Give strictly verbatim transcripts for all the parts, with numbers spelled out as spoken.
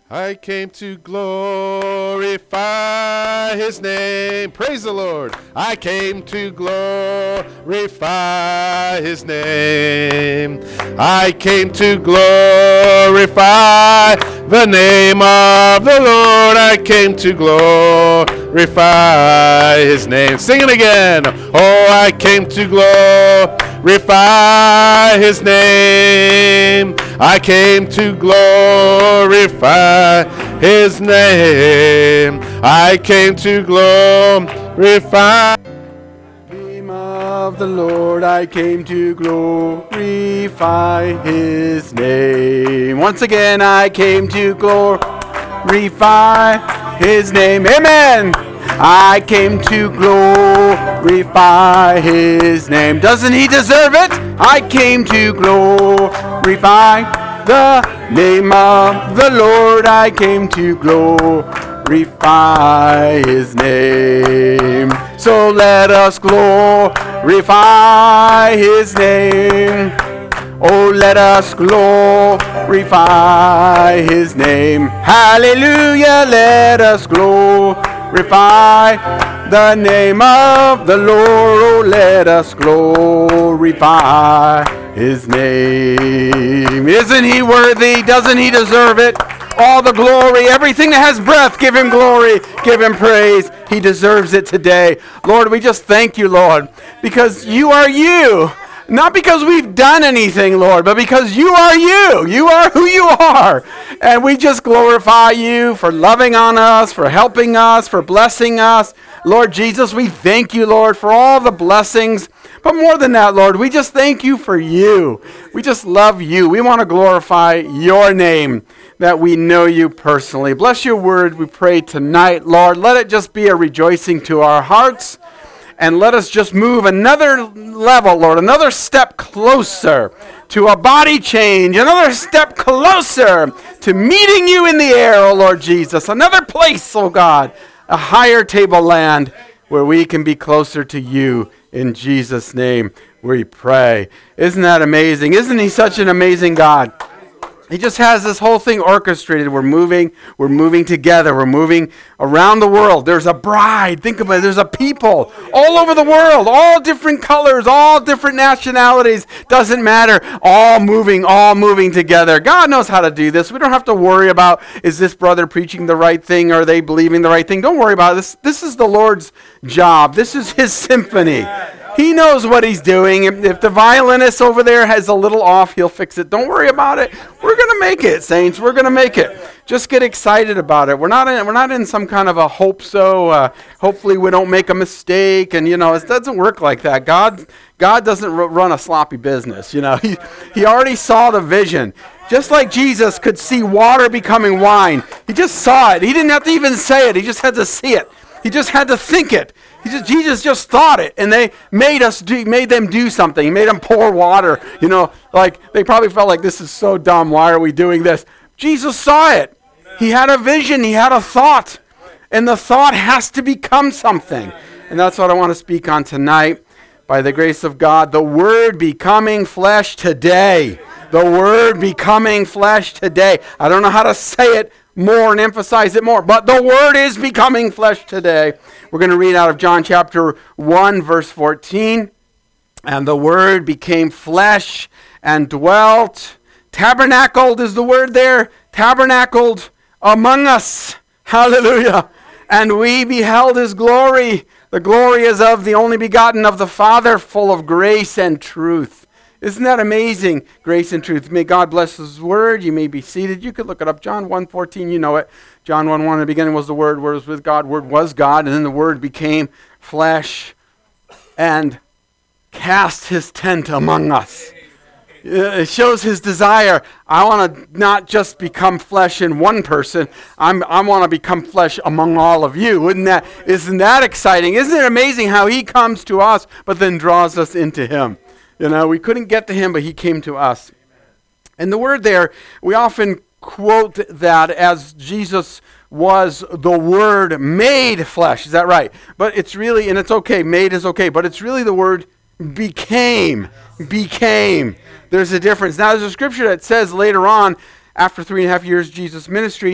I came to glorify his name. Praise the Lord. I came to glorify his name. I came to glorify the name of the Lord. I came to glorify his name. Sing it again. Oh, I came to glorify his name. I came to glorify his name. I came to glorify the name of the Lord. I came to glorify his name. Once again, I came to glorify his name. Amen. I came to glorify his name. Doesn't he deserve it? I came to glorify the name of the Lord. I came to glorify his name. So let us glorify his name. Oh, let us glorify his name. Hallelujah. Let us glorify the name of the Lord. Oh, let us glorify his name. Isn't he worthy? Doesn't he deserve it? All the glory, everything that has breath, give him glory, give him praise. He deserves it today. Lord, we just thank you, Lord, because you are you. Not because we've done anything, Lord, but because you are you. You are who you are. And we just glorify you for loving on us, for helping us, for blessing us. Lord Jesus, we thank you, Lord, for all the blessings. But more than that, Lord, we just thank you for you. We just love you. We want to glorify your name, that we know you personally. Bless your word, we pray tonight, Lord. Let it just be a rejoicing to our hearts. And let us just move another level, Lord, another step closer to a body change, another step closer to meeting you in the air, oh Lord Jesus. Another place, oh God, a higher tableland where we can be closer to you. In Jesus' name we pray. Isn't that amazing? Isn't he such an amazing God? He just has this whole thing orchestrated. We're moving, we're moving together. We're moving around the world. There's a bride. Think about it. There's a people all over the world, all different colors, all different nationalities. Doesn't matter. All moving, all moving together. God knows how to do this. We don't have to worry about, is this brother preaching the right thing? Are they believing the right thing? Don't worry about this. This is the Lord's job. This is his symphony. He knows what he's doing. If, if the violinist over there has a little off, he'll fix it. Don't worry about it. We're going to make it, saints. We're going to make it. Just get excited about it. We're not in, we're not in some kind of a hope so. Uh, hopefully we don't make a mistake. And, you know, it doesn't work like that. God God doesn't r- run a sloppy business. You know, he, he already saw the vision. Just like Jesus could see water becoming wine. He just saw it. He didn't have to even say it. He just had to see it. He just had to think it. He just, Jesus just thought it, and they made us do, made them do something. He made them pour water. You know, like they probably felt like this is so dumb. Why are we doing this? Jesus saw it. He had a vision. He had a thought, and the thought has to become something. And that's what I want to speak on tonight. By the grace of God, the Word becoming flesh today. The Word becoming flesh today. I don't know how to say it more and emphasize it more, but the Word is becoming flesh today. We're going to read out of John chapter one, verse fourteen. And the Word became flesh and dwelt. Tabernacled is the word there. Tabernacled among us. Hallelujah. And we beheld his glory. The glory is of the only begotten of the Father, full of grace and truth. Isn't that amazing? Grace and truth. May God bless his word. You may be seated. You could look it up. John one fourteen, you know it. John one one, in the beginning was the Word. Word was with God. Word was God. And then the Word became flesh and cast his tent among us. It shows his desire. I want to not just become flesh in one person. I'm, I want to become flesh among all of you. Wouldn't that, isn't that exciting? Isn't it amazing how he comes to us, but then draws us into him? You know, we couldn't get to him, but he came to us. And the word there, we often quote that as Jesus was the Word made flesh. Is that right? But it's really, and it's okay, made is okay, but it's really the word became. Became. There's a difference. Now, there's a scripture that says later on, after three and a half years of Jesus' ministry,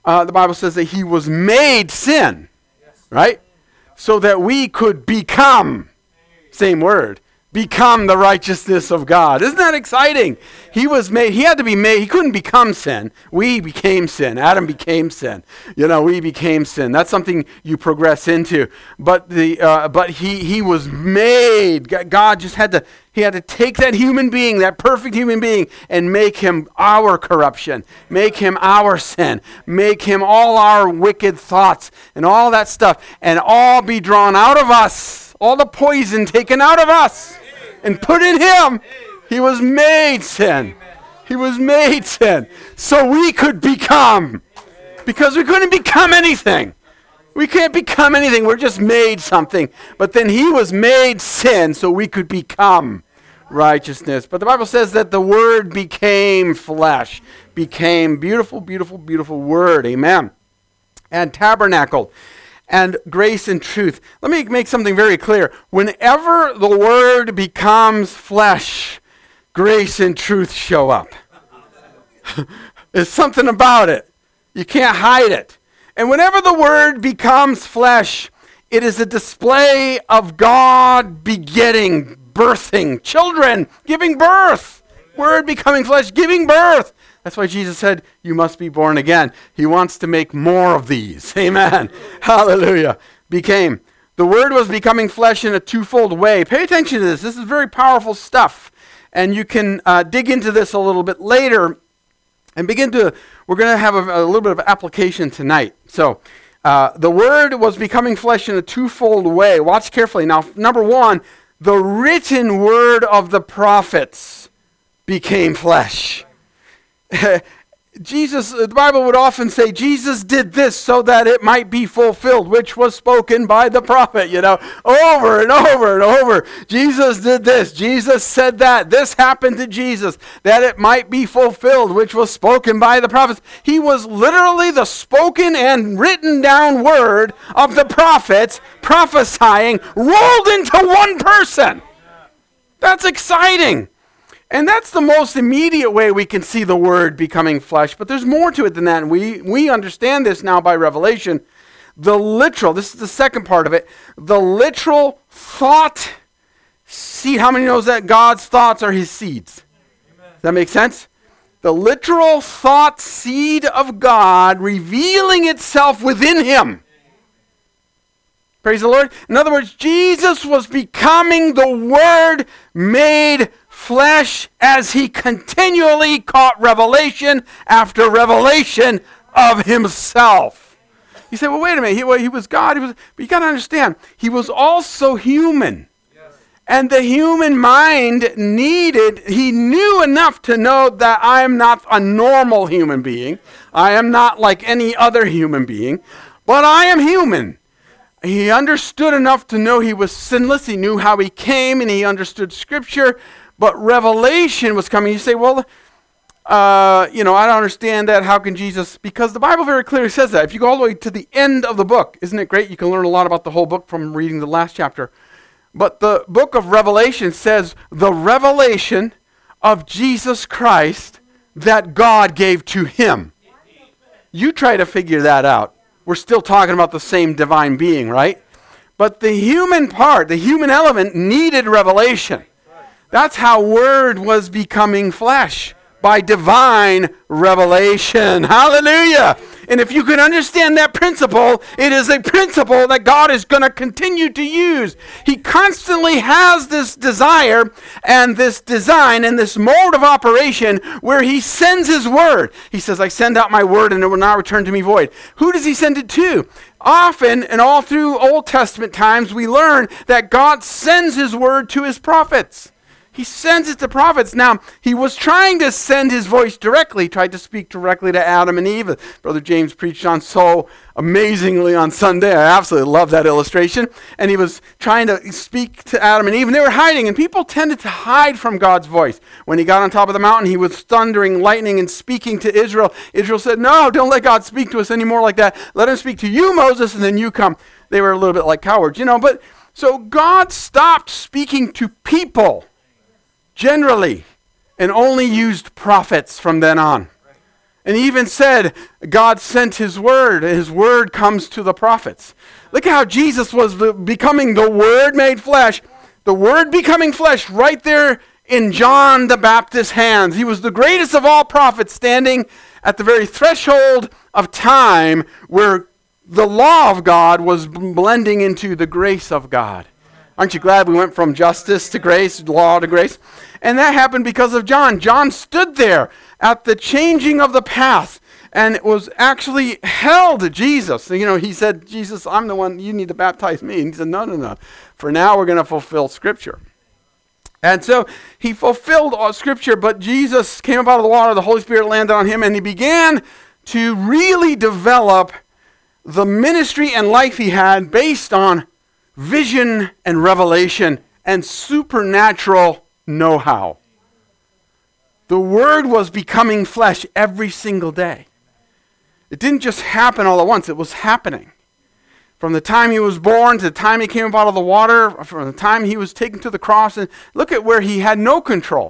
uh, the Bible says that he was made sin, right? So that we could become, same word, become the righteousness of God. Isn't that exciting? He was made, he had to be made, he couldn't become sin. We became sin. Adam became sin. You know, we became sin. That's something you progress into. But the uh, but he he was made. God just had to, he had to take that human being, that perfect human being, and make him our corruption, make him our sin, make him all our wicked thoughts and all that stuff, and all be drawn out of us, all the poison taken out of us and put in him. He was made sin. He was made sin so we could become, because we couldn't become anything. We can't become anything. We're just made something. But then he was made sin so we could become righteousness. But the Bible says that the word became flesh, became beautiful, beautiful, beautiful word. Amen. And tabernacled. And grace and truth. Let me make something very clear. Whenever the word becomes flesh, grace and truth show up. There's something about it. You can't hide it. And whenever the word becomes flesh, it is a display of God begetting, birthing, children, giving birth. Word becoming flesh, giving birth. That's why Jesus said, you must be born again. He wants to make more of these. Amen. Hallelujah. Became. The word was becoming flesh in a twofold way. Pay attention to this. This is very powerful stuff. And you can uh, dig into this a little bit later and begin to, we're going to have a, a little bit of application tonight. So, uh, the word was becoming flesh in a twofold way. Watch carefully. Now, number one, the written word of the prophets became flesh. Jesus, the Bible would often say, Jesus did this so that it might be fulfilled, which was spoken by the prophet, you know, over and over and over. Jesus did this. Jesus said that. This happened to Jesus, that it might be fulfilled, which was spoken by the prophets. He was literally the spoken and written down word of the prophets prophesying rolled into one person. That's exciting. And that's the most immediate way we can see the word becoming flesh. But there's more to it than that. And we, we understand this now by revelation. The literal, this is the second part of it, the literal thought seed. How many knows that God's thoughts are his seeds? Amen. Does that make sense? The literal thought seed of God revealing itself within him. Praise the Lord. In other words, Jesus was becoming the Word made flesh as he continually caught revelation after revelation of himself. You say, well, wait a minute. He, well, he was God. He was, but you got to understand, he was also human. Yes. And the human mind needed, he knew enough to know that I am not a normal human being. I am not like any other human being, but I am human. He understood enough to know he was sinless. He knew how he came, and he understood Scripture. But revelation was coming. You say, well, uh, you know, I don't understand that. How can Jesus? Because the Bible very clearly says that. If you go all the way to the end of the book, isn't it great? You can learn a lot about the whole book from reading the last chapter. But the book of Revelation says the revelation of Jesus Christ that God gave to him. You try to figure that out. We're still talking about the same divine being, right? But the human part, the human element needed revelation. That's how Word was becoming flesh, by divine revelation. Hallelujah. And if you can understand that principle, it is a principle that God is going to continue to use. He constantly has this desire and this design and this mode of operation where he sends his word. He says, I send out my word and it will not return to me void. Who does he send it to? Often, and all through Old Testament times, we learn that God sends his word to his prophets. He sends it to prophets. Now, he was trying to send his voice directly. He tried to speak directly to Adam and Eve. Brother James preached on so amazingly on Sunday. I absolutely love that illustration. And he was trying to speak to Adam and Eve, and they were hiding. And people tended to hide from God's voice. When he got on top of the mountain, he was thundering, lightning, and speaking to Israel. Israel said, no, don't let God speak to us anymore like that. Let him speak to you, Moses, and then you come. They were a little bit like cowards, you know. But so God stopped speaking to people generally, and only used prophets from then on. And he even said, God sent his word. His word comes to the prophets. Look at how Jesus was the, becoming the word made flesh. The word becoming flesh right there in John the Baptist's hands. He was the greatest of all prophets, standing at the very threshold of time where the law of God was blending into the grace of God. Aren't you glad we went from justice to grace, law to grace? And that happened because of John. John stood there at the changing of the path, and it was actually held Jesus. You know, he said, Jesus, I'm the one, you need to baptize me. And he said, no, no, no. For now we're going to fulfill Scripture. And so he fulfilled all Scripture, but Jesus came up out of the water, the Holy Spirit landed on him, and he began to really develop the ministry and life he had based on vision and revelation and supernatural know-how. The Word was becoming flesh every single day. It didn't just happen all at once, it was happening. From the time he was born to the time he came up out of the water, from the time he was taken to the cross, and look at where he had no control.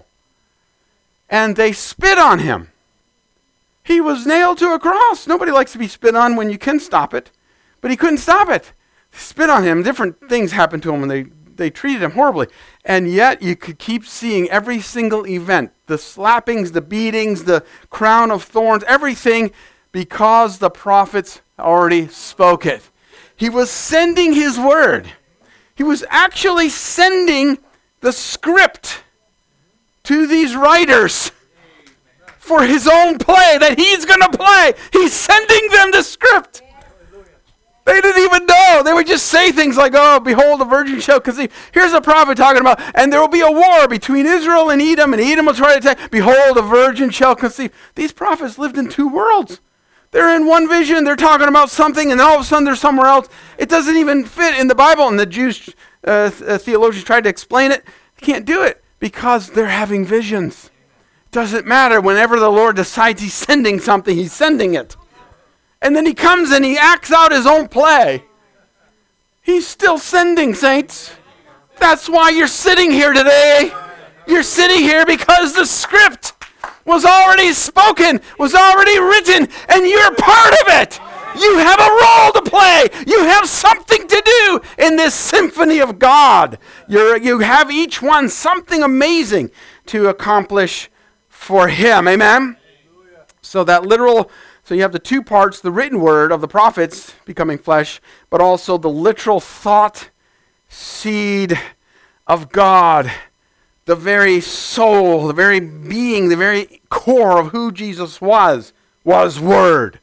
And they spit on him. He was nailed to a cross. Nobody likes to be spit on when you can stop it, but he couldn't stop it. They spit on him. Different things happened to him when they, they treated him horribly. And yet you could keep seeing every single event, the slappings, the beatings, the crown of thorns, everything, because the prophets already spoke it. He was sending his word. He was actually sending the script to these writers for his own play that he's going to play. He's sending them the script. They didn't even know. They would just say things like, oh, behold, a virgin shall conceive. Here's a prophet talking about, and there will be a war between Israel and Edom, and Edom will try to attack. Behold, a virgin shall conceive. These prophets lived in two worlds. They're in one vision. They're talking about something, and then all of a sudden they're somewhere else. It doesn't even fit in the Bible, and the Jewish uh, th- theologians tried to explain it. They can't do it because they're having visions. It doesn't matter. Whenever the Lord decides he's sending something, he's sending it. And then he comes and he acts out his own play. He's still sending, saints. That's why you're sitting here today. You're sitting here because the script was already spoken, was already written, and you're part of it. You have a role to play. You have something to do in this symphony of God. You're, you have each one something amazing to accomplish for him. Amen? So that literal, so you have the two parts, the written word of the prophets becoming flesh, but also the literal thought, seed of God. The very soul, the very being, the very core of who Jesus was, was Word.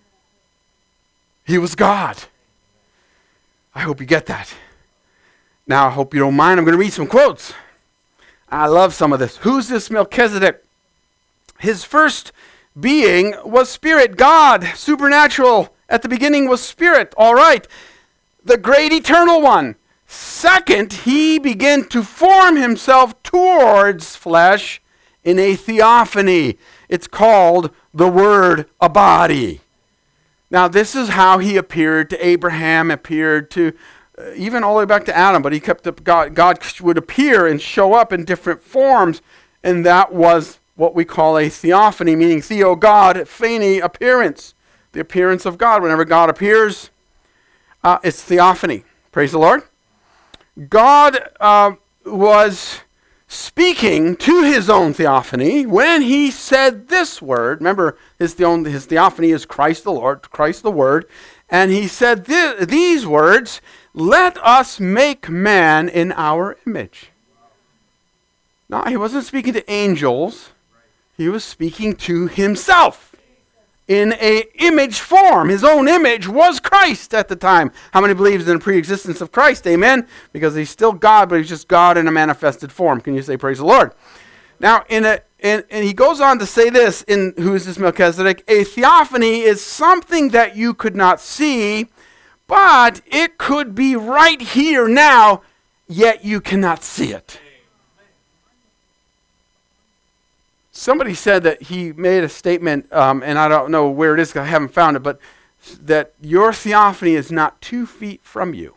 He was God. I hope you get that. Now, I hope you don't mind. I'm going to read some quotes. I love some of this. Who's this Melchizedek? His first being was spirit, God, supernatural. At the beginning was spirit. All right. The great eternal one. Second, he began to form himself towards flesh in a theophany. It's called the Word a body. Now, this is how he appeared to Abraham, appeared to uh, even all the way back to Adam, but he kept up, God, God would appear and show up in different forms, and that was what we call a theophany, meaning theo God, phany, appearance. The appearance of God. Whenever God appears, uh, it's theophany. Praise the Lord. God uh, was speaking to his own theophany when he said this word. Remember, his, the- his theophany is Christ the Lord, Christ the Word. And he said th- these words, let us make man in our image. Now, he wasn't speaking to angels. He was speaking to himself in a image form. His own image was Christ at the time. How many believes in the pre-existence of Christ? Amen? Because he's still God, but he's just God in a manifested form. Can you say praise the Lord? Now, in a in, and he goes on to say this in Who is this Melchizedek? A theophany is something that you could not see, but it could be right here now, yet you cannot see it. Somebody said that he made a statement, um, and I don't know where it is because I haven't found it, but that your theophany is not two feet from you.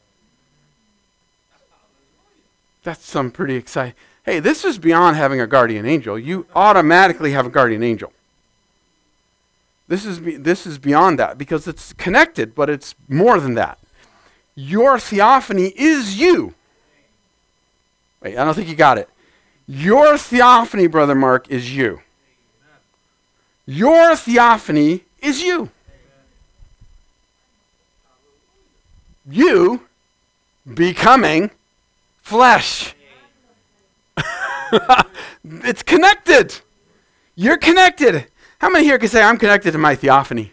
That's some pretty exciting. Hey, this is beyond having a guardian angel. You automatically have a guardian angel. This is be, this is beyond that because it's connected, but it's more than that. Your theophany is you. Wait, I don't think you got it. Your theophany, Brother Mark, is you. Your theophany is you. You becoming flesh. It's connected. You're connected. How many here can say, I'm connected to my theophany?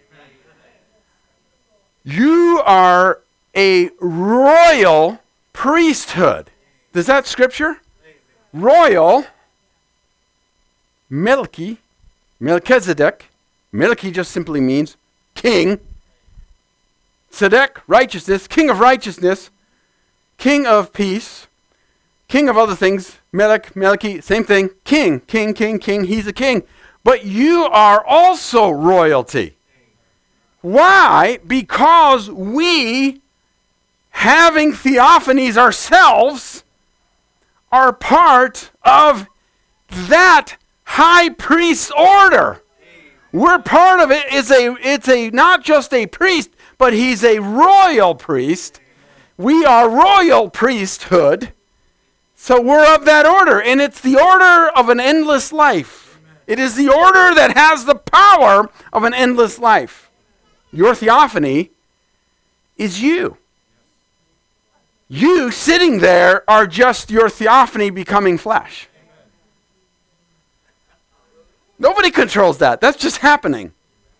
You are a royal priesthood. Is that scripture? Royal, Melchi, Melchizedek. Melchi just simply means king. Tzedek, righteousness, king of righteousness, king of peace, king of other things. Melech, Melchi, same thing. King, king, king, king. He's a king. But you are also royalty. Why? Because we, having theophanies ourselves, are part of that high priest's order. We're part of it. It's a, it's a not just a priest, but he's a royal priest. We are royal priesthood. So we're of that order. And it's the order of an endless life. It is the order that has the power of an endless life. Your theophany is you. You sitting there are just your theophany becoming flesh. Nobody controls that. That's just happening.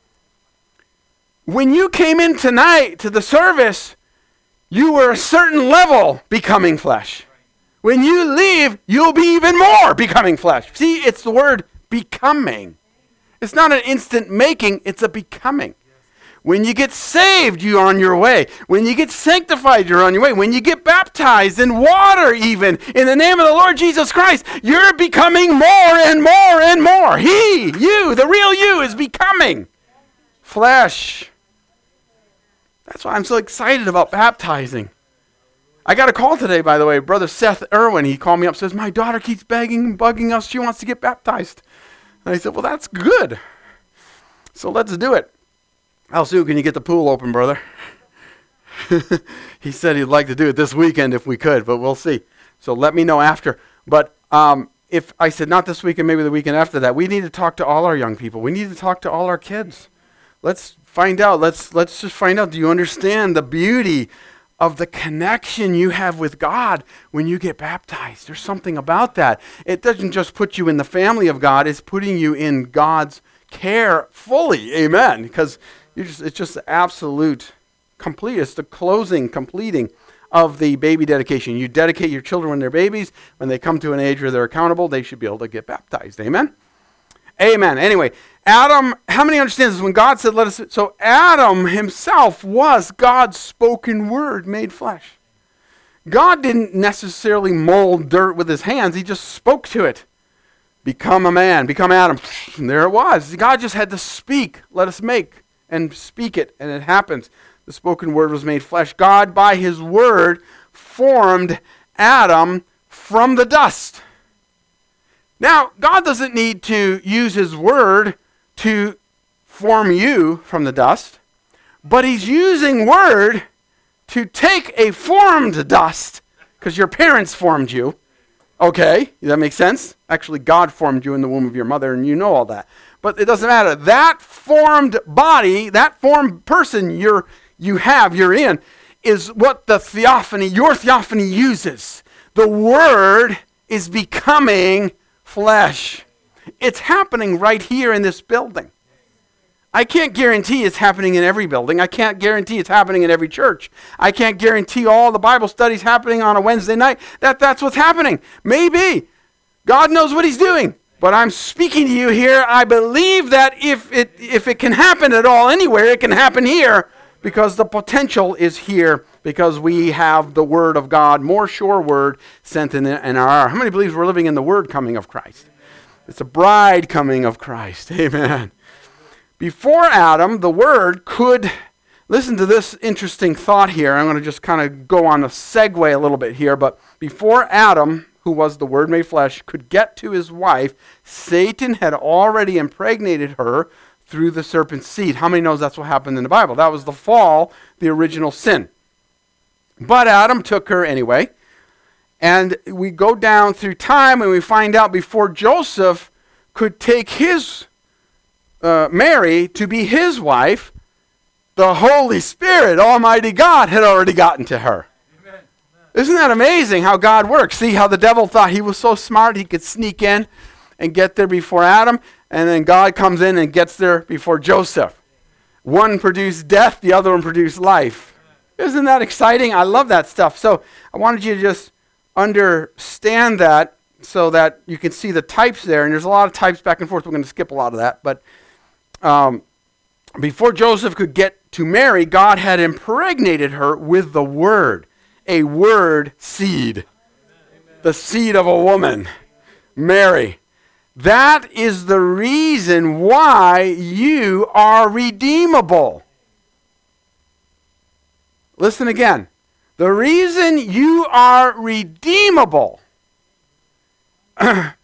When you came in tonight to the service, you were a certain level becoming flesh. When you leave, you'll be even more becoming flesh. See, it's the word becoming. It's not an instant making, it's a becoming. When you get saved, you're on your way. When you get sanctified, you're on your way. When you get baptized in water even, in the name of the Lord Jesus Christ, you're becoming more and more and more. He, you, the real you is becoming flesh. That's why I'm so excited about baptizing. I got a call today, by the way. Brother Seth Irwin, he called me up, says, my daughter keeps begging, bugging us. She wants to get baptized. And I said, well, that's good. So let's do it. Al Sue, can you get the pool open, brother? He said he'd like to do it this weekend if we could, but we'll see. So let me know after. But um, if I said not this weekend, maybe the weekend after that, we need to talk to all our young people. We need to talk to all our kids. Let's find out. Let's let's just find out. Do you understand the beauty of the connection you have with God when you get baptized? There's something about that. It doesn't just put you in the family of God. It's putting you in God's care fully. Amen. Because You just, it's just the absolute complete. It's the closing, completing of the baby dedication. You dedicate your children when they're babies. When they come to an age where they're accountable, they should be able to get baptized. Amen? Amen. Anyway, Adam, how many understand this? When God said, let us, so Adam himself was God's spoken word made flesh. God didn't necessarily mold dirt with his hands. He just spoke to it. Become a man, become Adam. And there it was. God just had to speak, let us make. And speak it, and it happens. The spoken word was made flesh. God, by his word, formed Adam from the dust. Now, God doesn't need to use his word to form you from the dust, but he's using word to take a formed dust, because your parents formed you. Okay, does that make sense? Actually, God formed you in the womb of your mother, and you know all that. But it doesn't matter. That formed body, that formed person you're, you have, you're in, is what the theophany, your theophany uses. The word is becoming flesh. It's happening right here in this building. I can't guarantee it's happening in every building. I can't guarantee it's happening in every church. I can't guarantee all the Bible studies happening on a Wednesday night. That that's what's happening. Maybe. God knows what he's doing. But I'm speaking to you here. I believe that if it if it can happen at all anywhere, it can happen here because the potential is here because we have the Word of God, more sure Word sent in, in our hour. How many believes we're living in the Word coming of Christ? It's a bride coming of Christ. Amen. Before Adam, the Word could, listen to this interesting thought here. I'm going to just kind of go on a segue a little bit here. But before Adam, who was the Word made flesh, could get to his wife, Satan had already impregnated her through the serpent's seed. How many knows that's what happened in the Bible? That was the fall, the original sin. But Adam took her anyway. And we go down through time and we find out before Joseph could take his uh, Mary to be his wife, the Holy Spirit, Almighty God, had already gotten to her. Amen. Isn't that amazing how God works? See how the devil thought he was so smart he could sneak in and get there before Adam, and then God comes in and gets there before Joseph. One produced death, the other one produced life. Isn't that exciting? I love that stuff. So I wanted you to just understand that so that you can see the types there. And there's a lot of types back and forth. We're going to skip a lot of that. But um, before Joseph could get to Mary, God had impregnated her with the Word, a word seed, Amen. The seed of a woman, Mary. That is the reason why you are redeemable. Listen again. The reason you are redeemable, the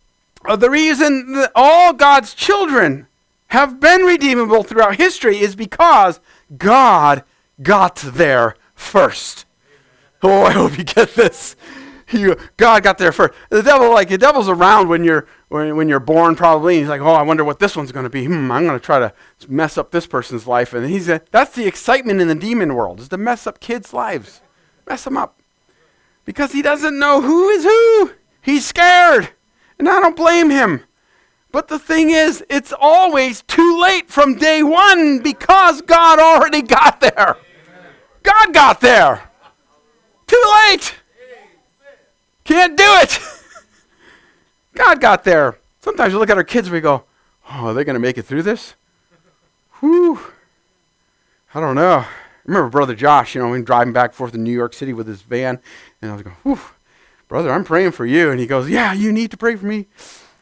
reason that all God's children have been redeemable throughout history is because God got there first. Oh, I hope you get this. You, God got there first. The devil, like the devil's around when you're when, when you're born, probably. And he's like, oh, I wonder what this one's going to be. Hmm, I'm going to try to mess up this person's life. And he's a, that's the excitement in the demon world, is to mess up kids' lives, mess them up, because he doesn't know who is who. He's scared, and I don't blame him. But the thing is, it's always too late from day one because God already got there. God got there. Too late. Can't do it. God got there. Sometimes we look at our kids and we go, oh, are they going to make it through this? Whew. I don't know. I remember Brother Josh, you know, when driving back and forth to New York City with his van, and I was going, whew, brother, I'm praying for you. And he goes, yeah, you need to pray for me.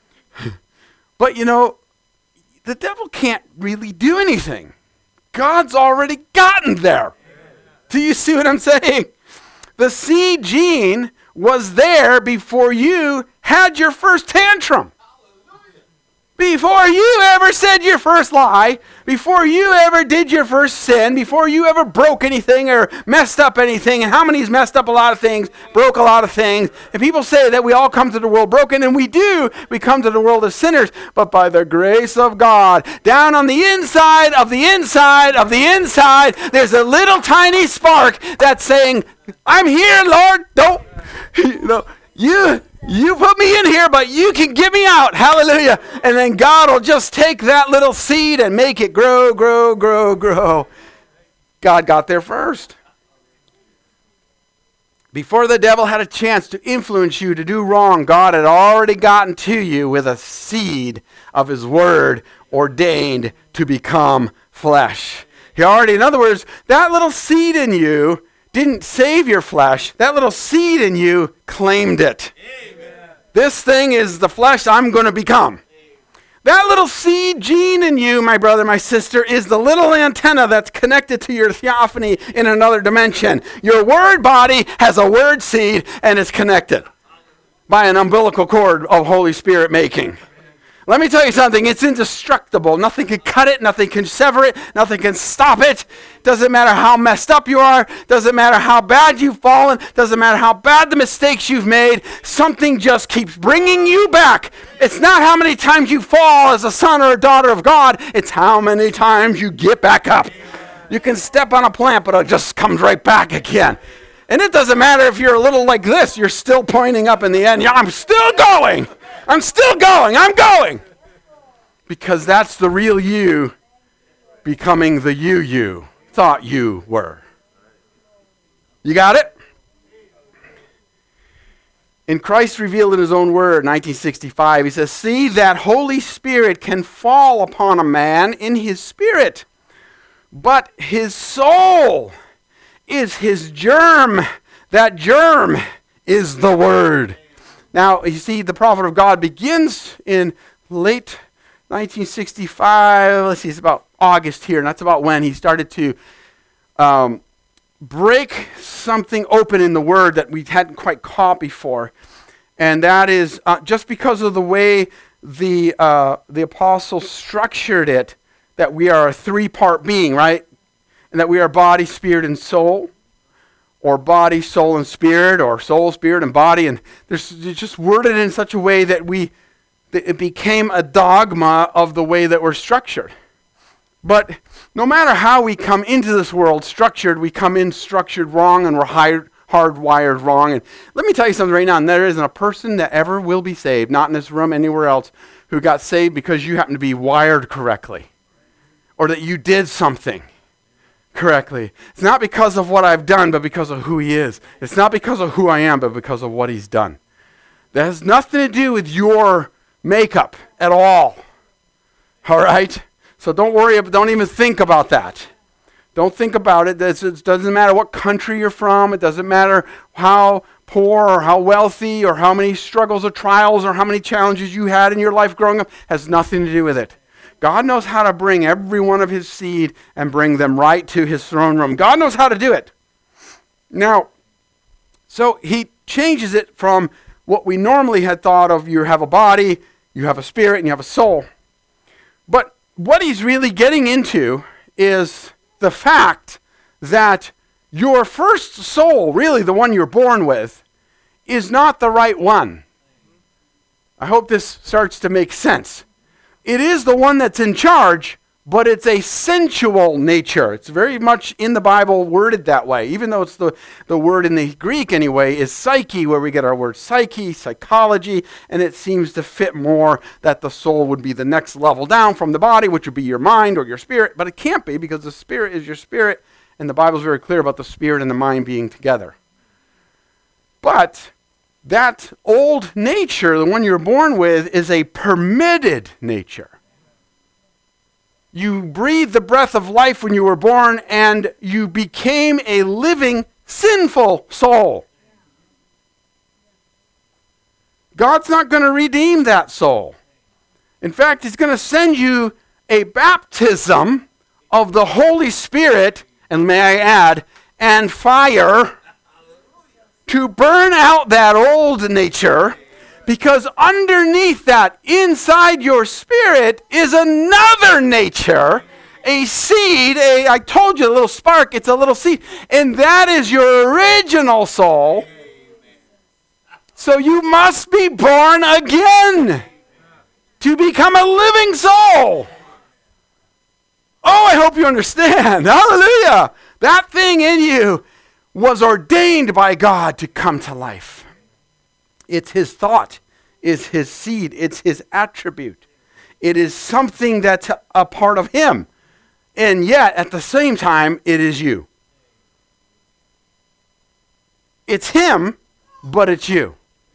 But, you know, the devil can't really do anything. God's already gotten there. Do you see what I'm saying? The seed gene was there before you had your first tantrum. Before you ever said your first lie, before you ever did your first sin, before you ever broke anything or messed up anything. And how many's messed up a lot of things, broke a lot of things? And people say that we all come to the world broken, and we do. We come to the world as sinners. But by the grace of God, down on the inside of the inside of the inside, there's a little tiny spark that's saying, I'm here, Lord. Don't, you know, you... You put me in here, but you can get me out. Hallelujah. And then God will just take that little seed and make it grow, grow, grow, grow. God got there first. Before the devil had a chance to influence you to do wrong, God had already gotten to you with a seed of his word ordained to become flesh. He already, in other words, that little seed in you didn't save your flesh. That little seed in you claimed it. Amen. This thing is the flesh I'm going to become. Amen. That little seed gene in you, my brother, my sister, is the little antenna that's connected to your theophany in another dimension. Your word body has a word seed and it's connected by an umbilical cord of Holy Spirit making. Let me tell you something, it's indestructible. Nothing can cut it, nothing can sever it, nothing can stop it. Doesn't matter how messed up you are, doesn't matter how bad you've fallen, doesn't matter how bad the mistakes you've made, something just keeps bringing you back. It's not how many times you fall as a son or a daughter of God, it's how many times you get back up. You can step on a plant, but it just comes right back again. And it doesn't matter if you're a little like this, you're still pointing up in the end. Yeah, I'm still going. I'm still going. I'm going. Because that's the real you becoming the you you thought you were. You got it? In Christ revealed in his own word, nineteen sixty-five, he says, see, that Holy Spirit can fall upon a man in his spirit, but his soul is his germ. That germ is the word. Now, you see, the prophet of God begins in late nineteen sixty-five. Let's see, it's about August here, and that's about when he started to um, break something open in the word that we hadn't quite caught before. And that is uh, just because of the way the uh, the apostle structured it, that we are a three-part being, right? And that we are body, spirit, and soul, or body, soul, and spirit, or soul, spirit, and body. And there's it's just worded in such a way that we that it became a dogma of the way that we're structured. But no matter how we come into this world structured, we come in structured wrong, and we're hired, hardwired wrong. And let me tell you something right now, and there isn't a person that ever will be saved, not in this room, anywhere else, who got saved because you happen to be wired correctly, or that you did something correctly. It's not because of what I've done, but because of who he is. It's not because of who I am, but because of what he's done. That has nothing to do with your makeup at all. All right? So don't worry, don't even think about that. Don't think about it. It doesn't matter what country you're from. It doesn't matter how poor or how wealthy or how many struggles or trials or how many challenges you had in your life growing up. It has nothing to do with it. God knows how to bring every one of his seed and bring them right to his throne room. God knows how to do it. Now, so he changes it from what we normally had thought of. You have a body, you have a spirit, and you have a soul. But what he's really getting into is the fact that your first soul, really the one you're born with, is not the right one. I hope this starts to make sense. It is the one that's in charge, but it's a sensual nature. It's very much in the Bible worded that way, even though it's the, the word in the Greek anyway is psyche, where we get our word psyche, psychology, and it seems to fit more that the soul would be the next level down from the body, which would be your mind or your spirit, but it can't be because the spirit is your spirit, and the Bible's very clear about the spirit and the mind being together. But that old nature, the one you're born with, is a permitted nature. You breathed the breath of life when you were born, and you became a living, sinful soul. God's not going to redeem that soul. In fact, he's going to send you a baptism of the Holy Spirit, and may I add, and fire, to burn out that old nature, because underneath that, inside your spirit, is another nature, a seed, a, I told you, a little spark, it's a little seed, and that is your original soul. So you must be born again to become a living soul. Oh, I hope you understand. Hallelujah. That thing in you was ordained by God to come to life. It's his thought, it's his seed, it's his attribute. It is something that's a part of him. And yet, at the same time, it is you. It's him, but it's you.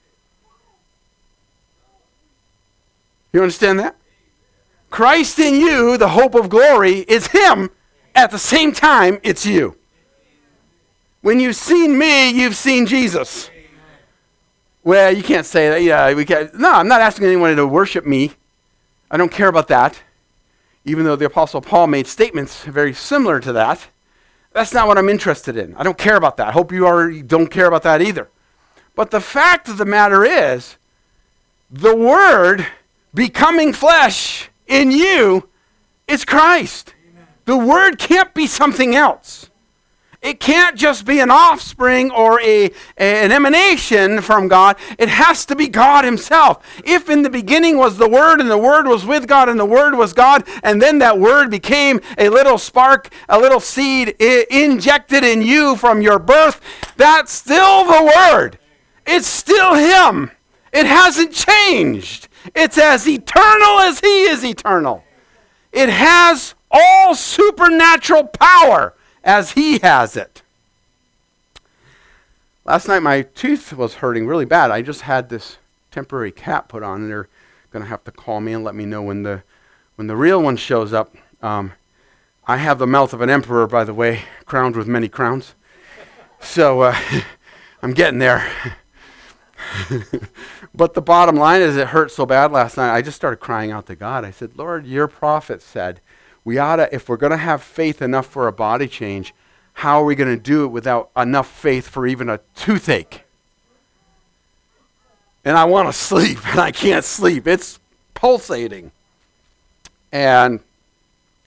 You understand that? Christ in you, the hope of glory, is him. At the same time, it's you. When you've seen me, you've seen Jesus. Well, you can't say that. Yeah, we can't. No, I'm not asking anyone to worship me. I don't care about that. Even though the Apostle Paul made statements very similar to that. That's not what I'm interested in. I don't care about that. I hope you already don't care about that either. But the fact of the matter is, the Word becoming flesh in you is Christ. Amen. The Word can't be something else. It can't just be an offspring or a, an emanation from God. It has to be God himself. If in the beginning was the Word, and the Word was with God, and the Word was God, and then that Word became a little spark, a little seed I- injected in you from your birth, that's still the Word. It's still him. It hasn't changed. It's as eternal as he is eternal. It has all supernatural power as he has it. Last night my tooth was hurting really bad. I just had this temporary cap put on, and they're going to have to call me and let me know when the when the real one shows up. Um, I have the mouth of an emperor, by the way, crowned with many crowns. So uh, I'm getting there. But the bottom line is, it hurt so bad last night, I just started crying out to God. I said, Lord, your prophet said, we ought to, if we're going to have faith enough for a body change, how are we going to do it without enough faith for even a toothache? And I want to sleep, and I can't sleep. It's pulsating. And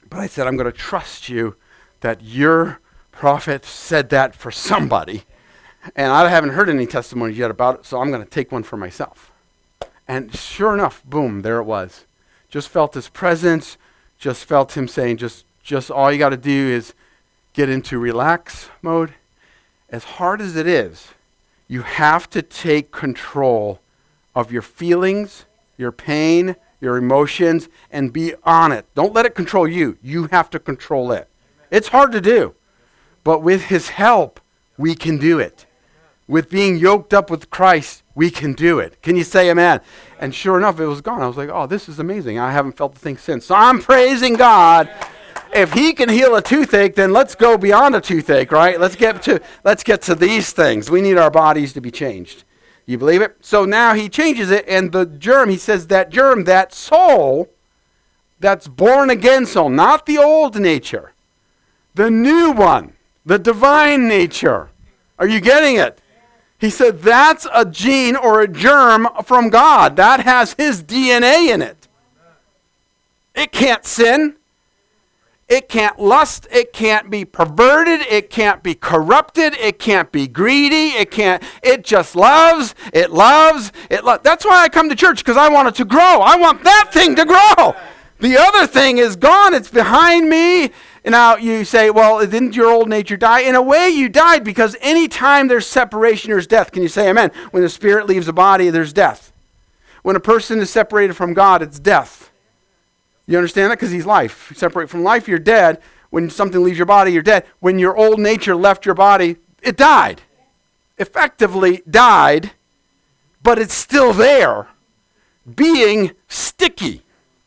But I said, I'm going to trust you that your prophet said that for somebody. And I haven't heard any testimonies yet about it, so I'm going to take one for myself. And sure enough, boom, there it was. Just felt his presence, just felt him saying, just, just all you got to do is get into relax mode. As hard as it is, you have to take control of your feelings, your pain, your emotions, and be on it. Don't let it control you. You have to control it. It's hard to do, but with his help, we can do it. With being yoked up with Christ, we can do it. Can you say amen? And sure enough, it was gone. I was like, oh, this is amazing. I haven't felt the thing since. So I'm praising God. If he can heal a toothache, then let's go beyond a toothache, right? Let's get to let's get to these things. We need our bodies to be changed. You believe it? So now he changes it, and the germ, he says that germ, that soul, that's born again soul, not the old nature, the new one, the divine nature. Are you getting it? He said that's a gene or a germ from God. That has his D N A in it. It can't sin. It can't lust. It can't be perverted. It can't be corrupted. It can't be greedy. It can't. It just loves. It loves. It lo- That's why I come to church, because I want it to grow. I want that thing to grow. The other thing is gone. It's behind me. And now you say, well, didn't your old nature die? In a way, you died, because any time there's separation, there's death. Can you say amen? When the spirit leaves the body, there's death. When a person is separated from God, it's death. You understand that? Because he's life. You separate from life, you're dead. When something leaves your body, you're dead. When your old nature left your body, it died. Effectively died, but it's still there, being sticky.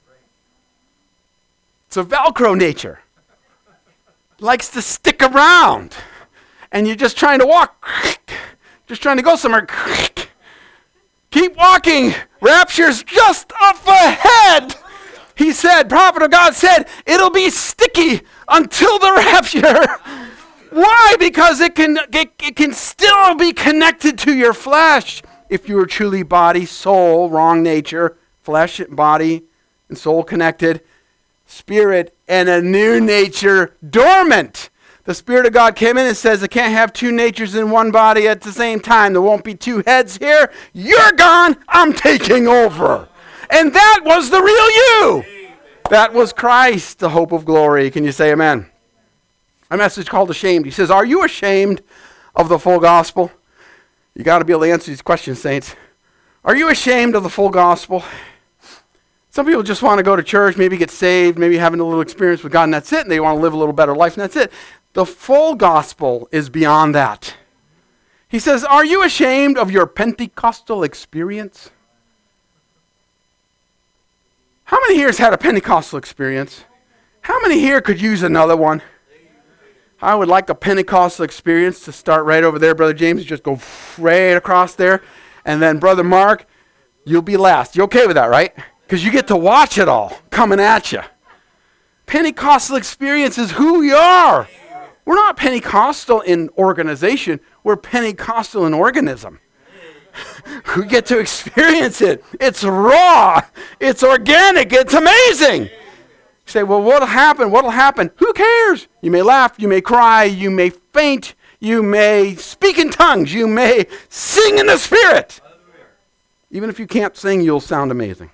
It's a Velcro nature. Likes to stick around. And you're just trying to walk. Just trying to go somewhere. Keep walking. Rapture's just up ahead. He said, prophet of God said, it'll be sticky until the rapture. Why? Because it can, it, it can still be connected to your flesh. If you are truly body, soul, wrong nature, flesh, body, and soul connected, spirit, and a new nature dormant. The Spirit of God came in and says, I can't have two natures in one body at the same time. There won't be two heads here. You're gone. I'm taking over. And that was the real you. That was Christ, the hope of glory. Can you say amen? A message called Ashamed. He says, are you ashamed of the full gospel? You got to be able to answer these questions, saints. Are you ashamed of the full gospel? Some people just want to go to church, maybe get saved, maybe having a little experience with God, and that's it. And they want to live a little better life, and that's it. The full gospel is beyond that. He says, are you ashamed of your Pentecostal experience? How many here has had a Pentecostal experience? How many here could use another one? I would like a Pentecostal experience to start right over there, Brother James. Just go right across there. And then Brother Mark, you'll be last. You okay with that, right? Because you get to watch it all coming at you. Pentecostal experience is who we are. We're not Pentecostal in organization. We're Pentecostal in organism. We get to experience it. It's raw. It's organic. It's amazing. You say, well, what'll happen? What'll happen? Who cares? You may laugh. You may cry. You may faint. You may speak in tongues. You may sing in the Spirit. Even if you can't sing, you'll sound amazing.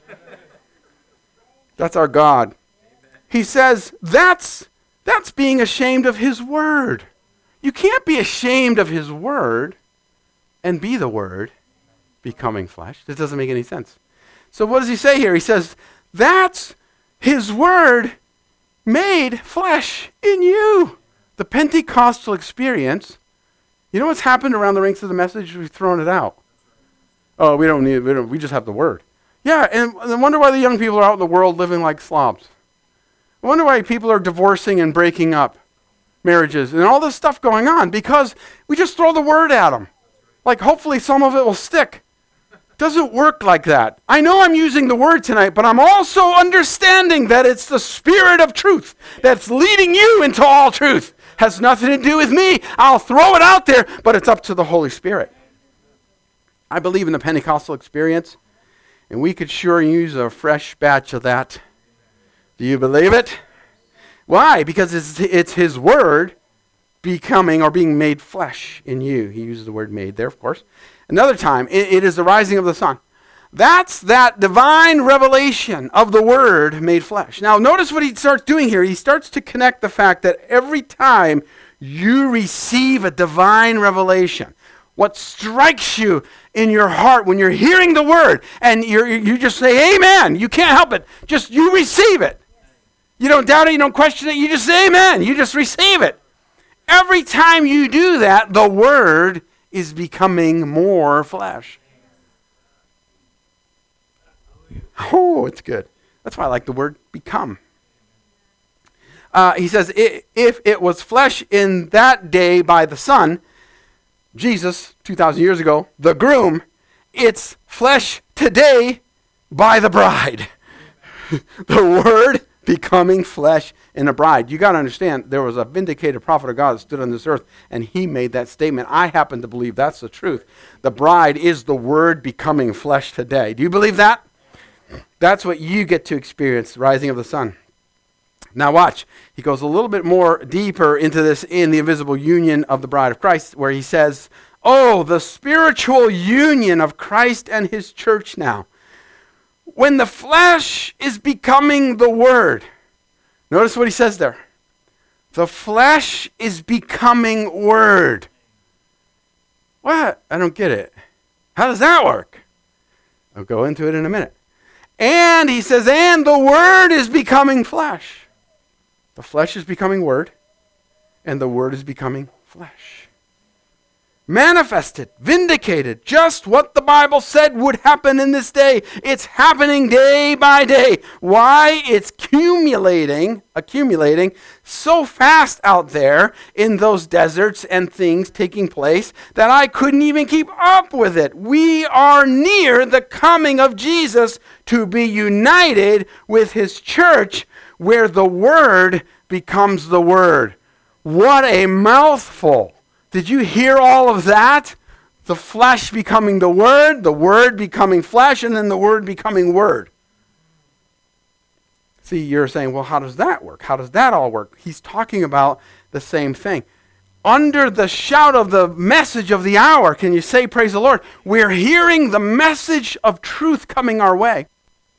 That's our God. He says that's, that's being ashamed of his word. You can't be ashamed of his word and be the word becoming flesh. This doesn't make any sense. So what does he say here? He says, that's his word made flesh in you. The Pentecostal experience. You know what's happened around the ranks of the message? We've thrown it out. Oh, we don't need, we, don't, we just have the word. Yeah, and I wonder why the young people are out in the world living like slobs. I wonder why people are divorcing and breaking up marriages and all this stuff going on, because we just throw the word at them. Like, hopefully some of it will stick. Doesn't work like that. I know I'm using the word tonight, but I'm also understanding that it's the Spirit of truth that's leading you into all truth. Has nothing to do with me. I'll throw it out there, but it's up to the Holy Spirit. I believe in the Pentecostal experience, and we could sure use a fresh batch of that. Do you believe it? Why? Because it's, it's his word becoming or being made flesh in you. He uses the word made there, of course. Another time, it, it is the rising of the sun. That's that divine revelation of the Word made flesh. Now, notice what he starts doing here. He starts to connect the fact that every time you receive a divine revelation, what strikes you in your heart when you're hearing the Word, and you you just say, amen. You can't help it. Just you receive it. You don't doubt it. You don't question it. You just say amen. You just receive it. Every time you do that, the Word is becoming more flesh. Oh, it's good. That's why I like the word become. Uh, he says, if it was flesh in that day by the Son, Jesus, two thousand years ago, the groom, it's flesh today by the bride. The Word becoming flesh in a bride. You got to understand, there was a vindicated prophet of God that stood on this earth, and he made that statement. I happen to believe that's the truth. The bride is the Word becoming flesh today. Do you believe that? That's what you get to experience, the rising of the sun. Now watch. He goes a little bit more deeper into this in the invisible union of the bride of Christ, where he says, oh, the spiritual union of Christ and his church now. When the flesh is becoming the Word. Notice what he says there. The flesh is becoming Word. What? I don't get it. How does that work? I'll go into it in a minute. And he says, and the Word is becoming flesh. The flesh is becoming Word, and the Word is becoming flesh. Manifested, vindicated, just what the Bible said would happen in this day. It's happening day by day. Why? It's accumulating, accumulating so fast out there in those deserts and things taking place that I couldn't even keep up with it. We are near the coming of Jesus to be united with his church where the Word becomes the Word. What a mouthful. Did you hear all of that? The flesh becoming the Word, the Word becoming flesh, and then the Word becoming Word. See, you're saying, well, how does that work? How does that all work? He's talking about the same thing. Under the shout of the message of the hour, can you say, praise the Lord? We're hearing the message of truth coming our way.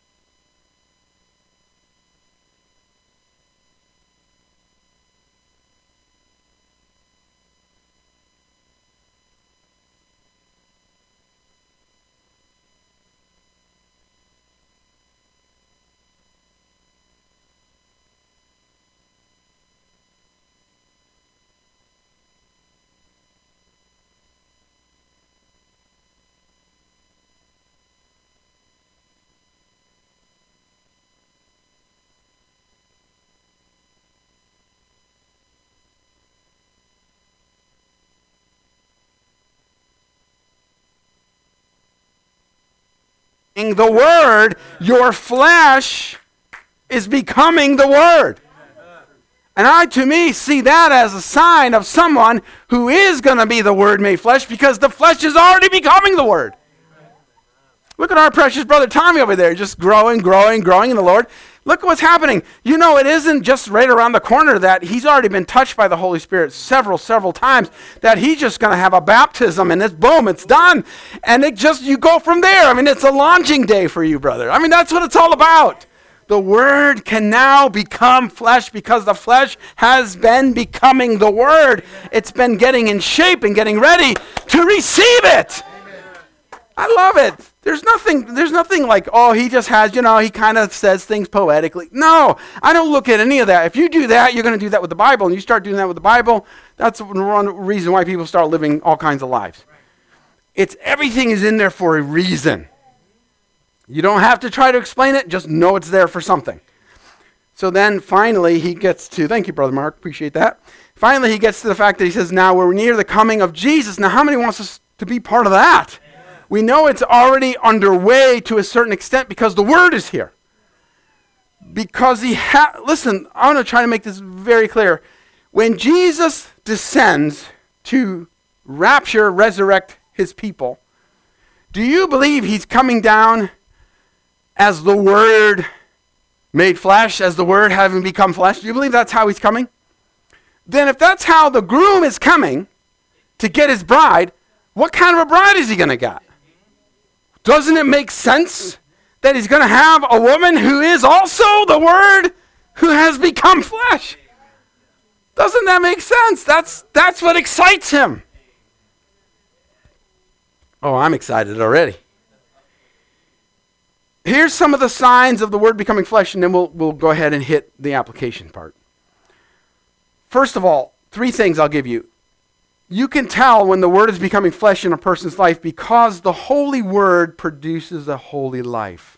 The Word, your flesh is becoming the Word. And I, to me, see that as a sign of someone who is going to be the Word made flesh because the flesh is already becoming the Word. Look at our precious brother Tommy over there, just growing, growing, growing in the Lord. Look what's happening. You know, it isn't just right around the corner that he's already been touched by the Holy Spirit several, several times, that he's just going to have a baptism and it's boom, it's done. And it just, you go from there. I mean, it's a launching day for you, brother. I mean, that's what it's all about. The Word can now become flesh because the flesh has been becoming the Word. It's been getting in shape and getting ready to receive it. I love it. There's nothing, there's nothing like, oh, he just has, you know, he kind of says things poetically. No, I don't look at any of that. If you do that, you're going to do that with the Bible, and you start doing that with the Bible, that's one reason why people start living all kinds of lives. It's everything is in there for a reason. You don't have to try to explain it, just know it's there for something. So then finally he gets to, thank you, Brother Mark, appreciate that. Finally he gets to the fact that he says, now we're near the coming of Jesus. Now how many wants us to be part of that? We know it's already underway to a certain extent because the Word is here. Because he ha- listen, I want to try to make this very clear. When Jesus descends to rapture, resurrect his people, do you believe he's coming down as the Word made flesh as the Word having become flesh. Do you believe that's how he's coming? Then if that's how the groom is coming to get his bride, what kind of a bride is he going to get? Doesn't it make sense that he's going to have a woman who is also the Word who has become flesh? Doesn't that make sense? That's, that's what excites him. Oh, I'm excited already. Here's some of the signs of the Word becoming flesh, and then we'll, we'll go ahead and hit the application part. First of all, three things I'll give you. You can tell when the Word is becoming flesh in a person's life because the Holy Word produces a holy life.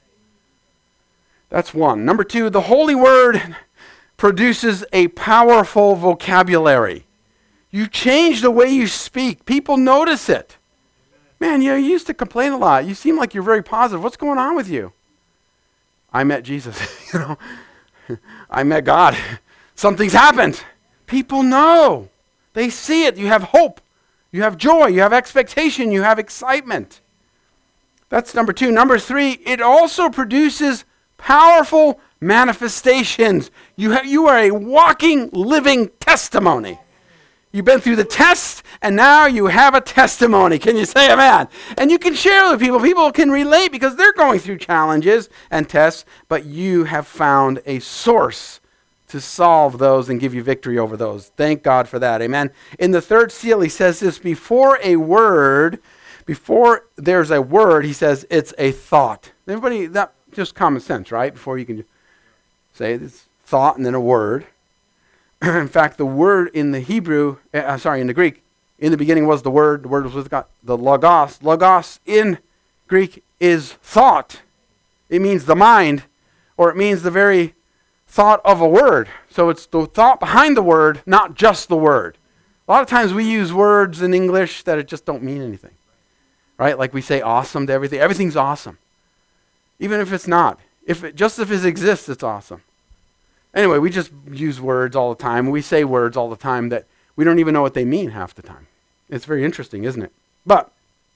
That's one. Number two, the Holy Word produces a powerful vocabulary. You change the way you speak. People notice it. Man, you know, you used to complain a lot. You seem like you're very positive. What's going on with you? I met Jesus. you know, I met God. Something's happened. People know. They see it. You have hope. You have joy. You have expectation. You have excitement. That's number two. Number three, it also produces powerful manifestations. You, ha- you are a walking, living testimony. You've been through the test, and now you have a testimony. Can you say amen? And you can share with people. People can relate because they're going through challenges and tests, but you have found a source to solve those and give you victory over those. Thank God for that. Amen. In the third seal, he says this, before a word, before there's a word, he says it's a thought. Everybody, that just common sense, right? Before you can say this thought and then a word. In fact, the word in the Hebrew, uh, sorry, in the Greek, in the beginning was the word, the word was with God, the logos. Logos in Greek is thought. It means the mind, or it means the very thought of a word. So it's the thought behind the word, not just the word. A lot of times we use words in English that it just don't mean anything, right? Like we say awesome to everything. Everything's awesome, even if it's not. If it, just if it exists, it's awesome. Anyway, we just use words all the time. We say words all the time that we don't even know what they mean half the time. It's very interesting, isn't it? But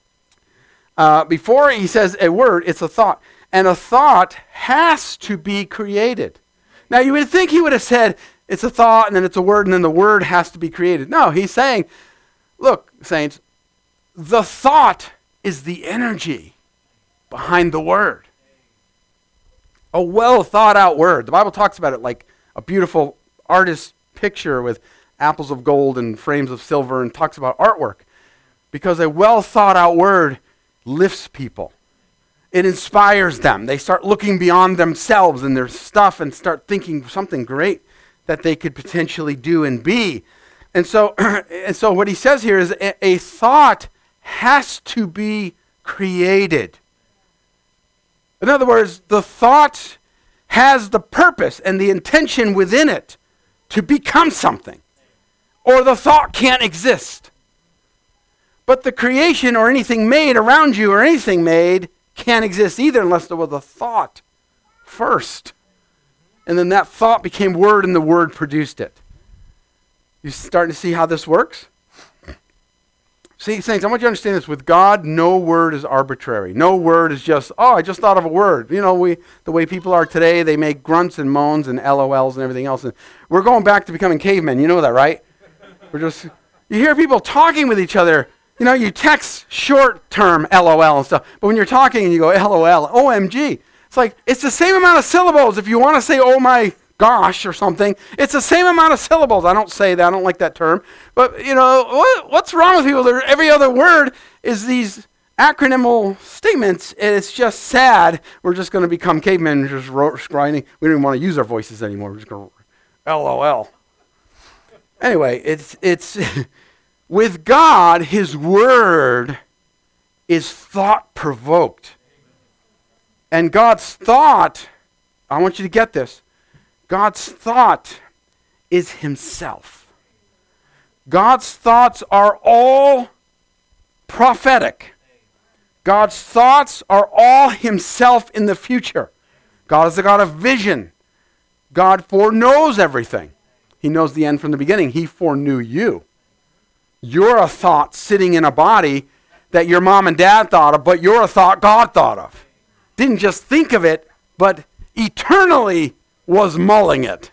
uh, before he says a word, it's a thought. And a thought has to be created. Now, you would think he would have said it's a thought and then it's a word and then the word has to be created. No, he's saying, look, saints, the thought is the energy behind the word. A well thought out word. The Bible talks about it like a beautiful artist's picture with apples of gold and frames of silver and talks about artwork. Because a well thought out word lifts people. It inspires them. They start looking beyond themselves and their stuff and start thinking something great that they could potentially do and be. And so, and so what he says here is a, a thought has to be created. In other words, the thought has the purpose and the intention within it to become something, or the thought can't exist. But the creation or anything made around you or anything made can't exist either unless there was a thought first. And then that thought became word and the word produced it. You starting to see how this works? See, saints, I want you to understand this. With God, no word is arbitrary. No word is just, oh, I just thought of a word. You know, we the way people are today, they make grunts and moans and L O Ls and everything else. And we're going back to becoming cavemen. You know that, right? We're just, you hear people talking with each other. You know, you text short-term L O L and stuff. But when you're talking and you go L O L, O M G. It's like, it's the same amount of syllables. If you want to say, oh my gosh or something, it's the same amount of syllables. I don't say that. I don't like that term. But, you know, what, what's wrong with people? They're, every other word is these acronymal statements, and it's just sad. We're just going to become cavemen, just grinding. We don't even want to use our voices anymore. We're just going to L O L. Anyway, it's it's with God, his word is thought-provoked. And God's thought, I want you to get this, God's thought is himself. God's thoughts are all prophetic. God's thoughts are all himself in the future. God is the God of vision. God foreknows everything. He knows the end from the beginning. He foreknew you. You're a thought sitting in a body that your mom and dad thought of, but you're a thought God thought of. Didn't just think of it, but eternally was mulling it.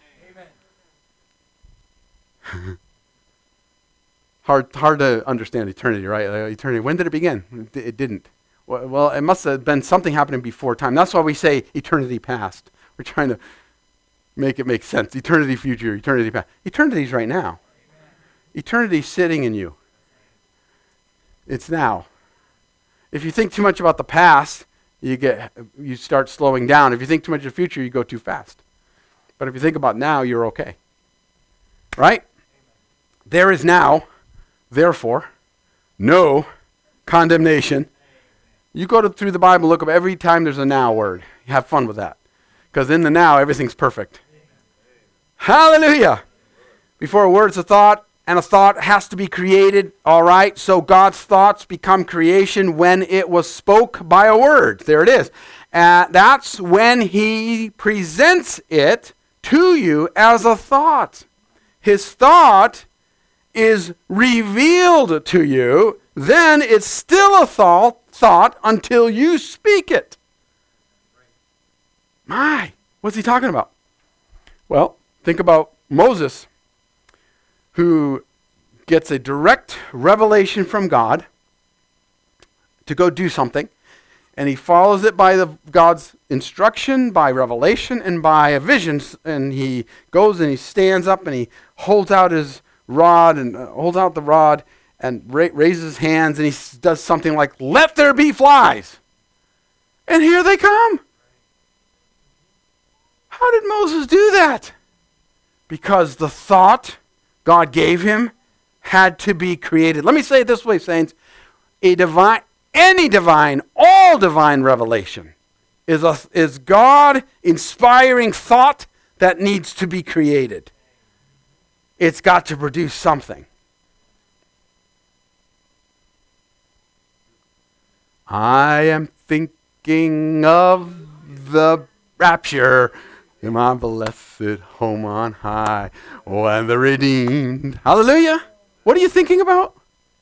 hard, hard to understand eternity, right? Uh, eternity. When did it begin? It, it didn't. Well, well, it must have been something happening before time. That's why we say eternity past. We're trying to make it make sense. Eternity future, eternity past. Eternity's right now. Eternity's sitting in you. It's now. If you think too much about the past, you get you start slowing down. If you think too much of the future, you go too fast. But if you think about now, you're okay. Right? There is now, therefore, no condemnation. You go to, through the Bible, look up every time there's a now word. Have fun with that. Because in the now, everything's perfect. Hallelujah! Before a word's a thought, and a thought has to be created, all right? So God's thoughts become creation when it was spoke by a word. There it is. Uh, that's when he presents it to you as a thought. His thought is revealed to you, then it's still a thought, thought until you speak it. My, what's he talking about? Well, think about Moses, who gets a direct revelation from God to go do something, and he follows it by the God's instruction, by revelation, and by a vision, and he goes and he stands up and he holds out his rod and uh, holds out the rod and ra- raises his hands, and he s- does something like, "Let there be flies." And here they come. How did Moses do that? Because the thought God gave him had to be created. Let me say it this way, saints. A divine, any divine, all divine revelation is a is God inspiring thought that needs to be created. It's got to produce something. I am thinking of the rapture in my blessed home on high, when the redeemed. Hallelujah. What are you thinking about?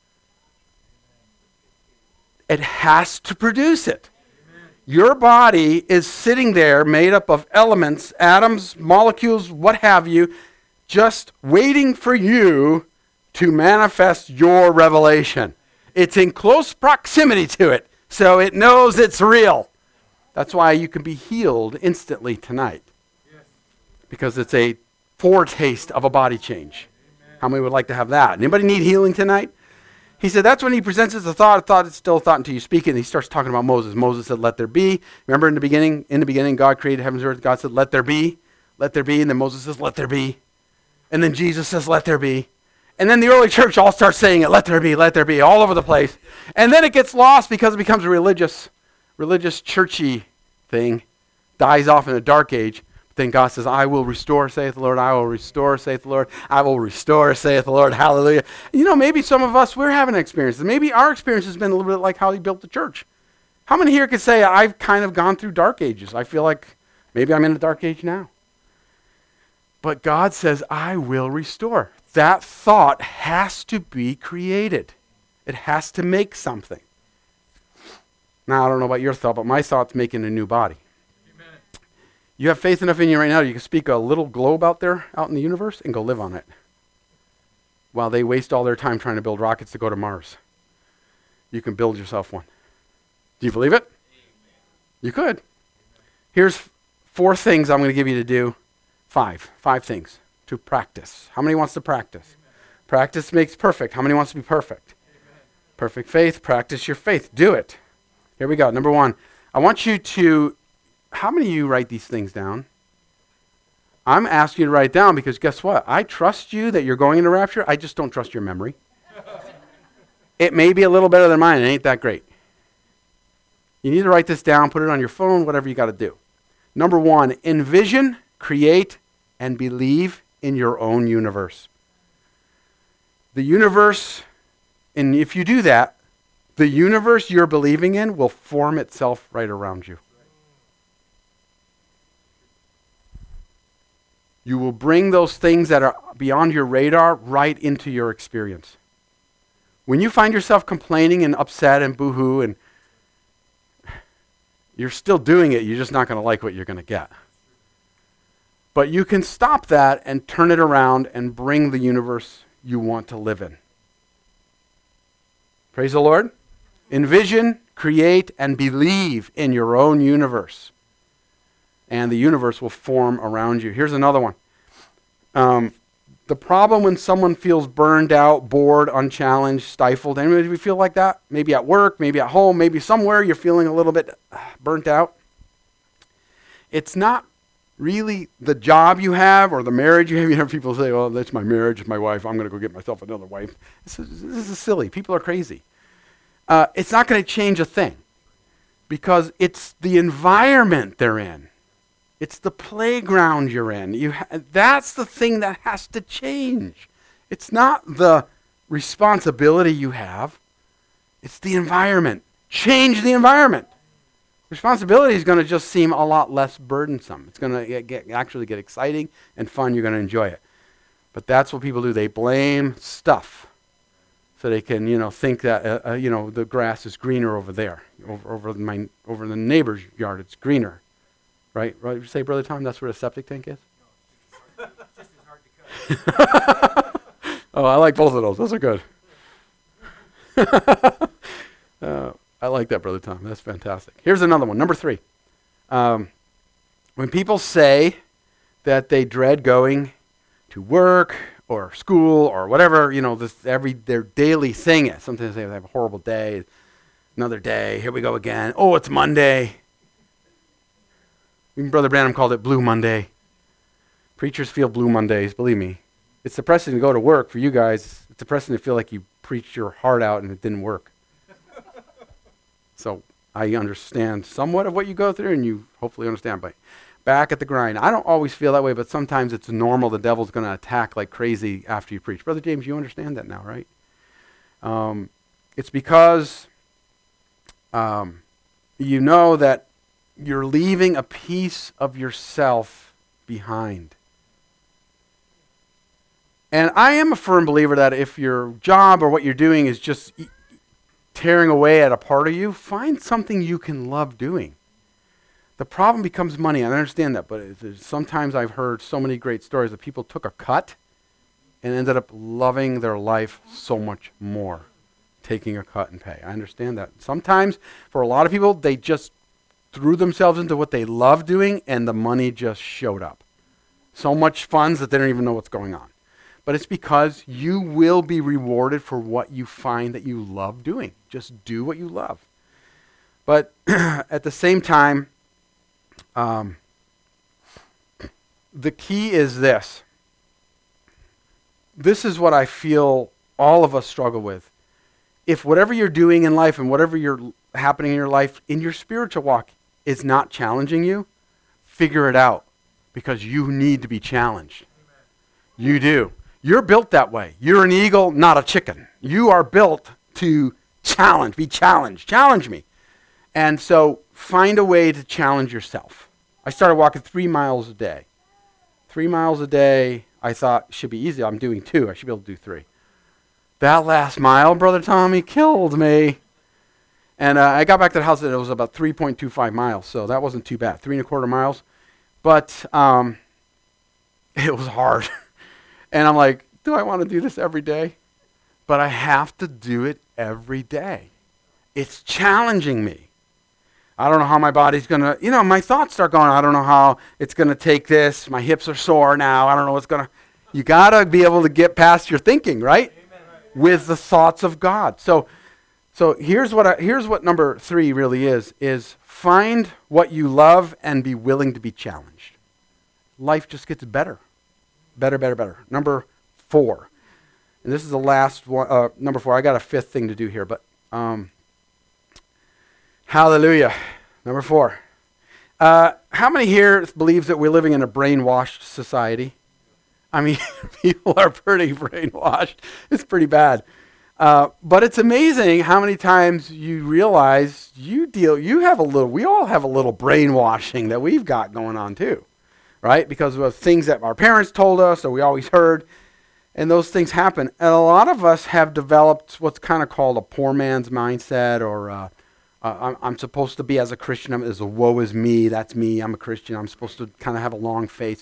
It has to produce it. Your body is sitting there made up of elements, atoms, molecules, what have you, just waiting for you to manifest your revelation. It's in close proximity to it, so it knows it's real. That's why you can be healed instantly tonight. Because it's a foretaste of a body change. Amen. How many would like to have that? Anybody need healing tonight? He said that's when he presents as a thought. A thought is still a thought until you speak it. And he starts talking about Moses. Moses said, "Let there be." Remember in the beginning, in the beginning, God created heavens and earth. God said, "Let there be. Let there be." And then Moses says, "Let there be." And then Jesus says, "Let there be." And then the early church all starts saying it, "Let there be, let there be," all over the place. And then it gets lost because it becomes a religious, religious, churchy thing. Dies off in the dark age. Then God says, "I will restore, saith the Lord. I will restore, saith the Lord. I will restore, saith the Lord." Hallelujah. You know, maybe some of us, we're having an experience. Maybe our experience has been a little bit like how he built the church. How many here could say, I've kind of gone through dark ages? I feel like maybe I'm in a dark age now. But God says, "I will restore." That thought has to be created. It has to make something. Now, I don't know about your thought, but my thought's making a new body. You have faith enough in you right now, you can speak a little globe out there, out in the universe, and go live on it. While they waste all their time trying to build rockets to go to Mars. You can build yourself one. Do you believe it? Amen. You could. Here's four things I'm going to give you to do. Five. Five things to practice. How many wants to practice? Amen. Practice makes perfect. How many wants to be perfect? Amen. Perfect faith. Practice your faith. Do it. Here we go. Number one. I want you to... How many of you write these things down? I'm asking you to write down because guess what? I trust you that you're going into rapture. I just don't trust your memory. It may be a little better than mine. It ain't that great. You need to write this down, put it on your phone, whatever you got to do. Number one, envision, create, and believe in your own universe. The universe, and if you do that, the universe you're believing in will form itself right around you. You will bring those things that are beyond your radar right into your experience. When you find yourself complaining and upset and boo-hoo, and you're still doing it, you're just not going to like what you're going to get. But you can stop that and turn it around and bring the universe you want to live in. Praise the Lord. Envision, create, and believe in your own universe. And the universe will form around you. Here's another one. Um, the problem when someone feels burned out, bored, unchallenged, stifled. Anybody feel like that? Maybe at work, maybe at home, maybe somewhere you're feeling a little bit burnt out. It's not really the job you have or the marriage you have. You know, people say, "Oh, that's my marriage, it's my wife. I'm going to go get myself another wife." This is, this is silly. People are crazy. Uh, it's not going to change a thing because it's the environment they're in. It's the playground you're in. You ha- that's the thing that has to change. It's not the responsibility you have. It's the environment. Change the environment. Responsibility is going to just seem a lot less burdensome. It's going to get, get, actually get exciting and fun. You're going to enjoy it. But that's what people do. They blame stuff so they can, you know, think that, uh, uh, you know, the grass is greener over there. Over, over, my, over the neighbor's yard, it's greener. Right? Right? You say, Brother Tom, that's where a septic tank is? No, just as hard to cut. Oh, I like both of those. Those are good. uh, I like that, Brother Tom. That's fantastic. Here's another one. Number three. Um, when people say that they dread going to work or school or whatever, you know, this every their daily thing is. Sometimes they have a horrible day, another day, here we go again. Oh, it's Monday. Even Brother Branham called it Blue Monday. Preachers feel Blue Mondays, believe me. It's depressing to go to work for you guys. It's depressing to feel like you preached your heart out and it didn't work. So I understand somewhat of what you go through, and you hopefully understand. But back at the grind, I don't always feel that way, but sometimes it's normal. The devil's going to attack like crazy after you preach. Brother James, you understand that now, right? Um, it's because um, you know that you're leaving a piece of yourself behind. And I am a firm believer that if your job or what you're doing is just e- tearing away at a part of you, find something you can love doing. The problem becomes money. I understand that, but it's, sometimes I've heard so many great stories that people took a cut and ended up loving their life so much more, taking a cut and pay. I understand that. Sometimes, for a lot of people, they just threw themselves into what they love doing, and the money just showed up. So much funds that they don't even know what's going on. But it's because you will be rewarded for what you find that you love doing. Just do what you love. But at the same time, um, the key is this. This is what I feel all of us struggle with. If whatever you're doing in life and whatever you're happening in your life, in your spiritual walk, is not challenging you, figure it out, because you need to be challenged. Amen. You do. You're built that way. You're an eagle, not a chicken. You are built to challenge, be challenged. Challenge me. And so find a way to challenge yourself. I started walking three miles a day. Three miles a day, I thought, should be easy. I'm doing two. I should be able to do three. That last mile, Brother Tommy, killed me. And uh, I got back to the house and it was about three point two five miles, so that wasn't too bad. Three and a quarter miles. But um, it was hard. And I'm like, do I want to do this every day? But I have to do it every day. It's challenging me. I don't know how my body's going to, you know, my thoughts start going, I don't know how it's going to take this. My hips are sore now. I don't know what's going to, you got to be able to get past your thinking, right? Amen. With the thoughts of God. So so here's what I, here's what number three really is, is find what you love and be willing to be challenged. Life just gets better. Better, better, better. Number four. And this is the last one. Uh, number four. I got a fifth thing to do here, but um, hallelujah. Number four. Uh, how many here believes that we're living in a brainwashed society? I mean, people are pretty brainwashed. It's pretty bad. Uh, but it's amazing how many times you realize you deal, you have a little, we all have a little brainwashing that we've got going on too, right? Because of things that our parents told us or we always heard, and those things happen. And a lot of us have developed what's kind of called a poor man's mindset, or uh, uh, I'm, I'm supposed to be, as a Christian, I'm, as a woe is me, that's me, I'm a Christian, I'm supposed to kind of have a long face.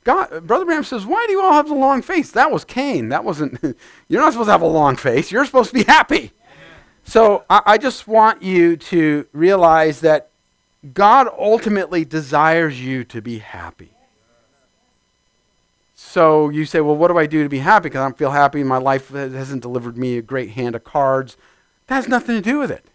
God, Brother Branham says, why do you all have the long face? That was Cain. That wasn't, you're not supposed to have a long face. You're supposed to be happy. So I, I just want you to realize that God ultimately desires you to be happy. So you say, well, what do I do to be happy? Because I don't feel happy. My life hasn't delivered me a great hand of cards. That has nothing to do with it.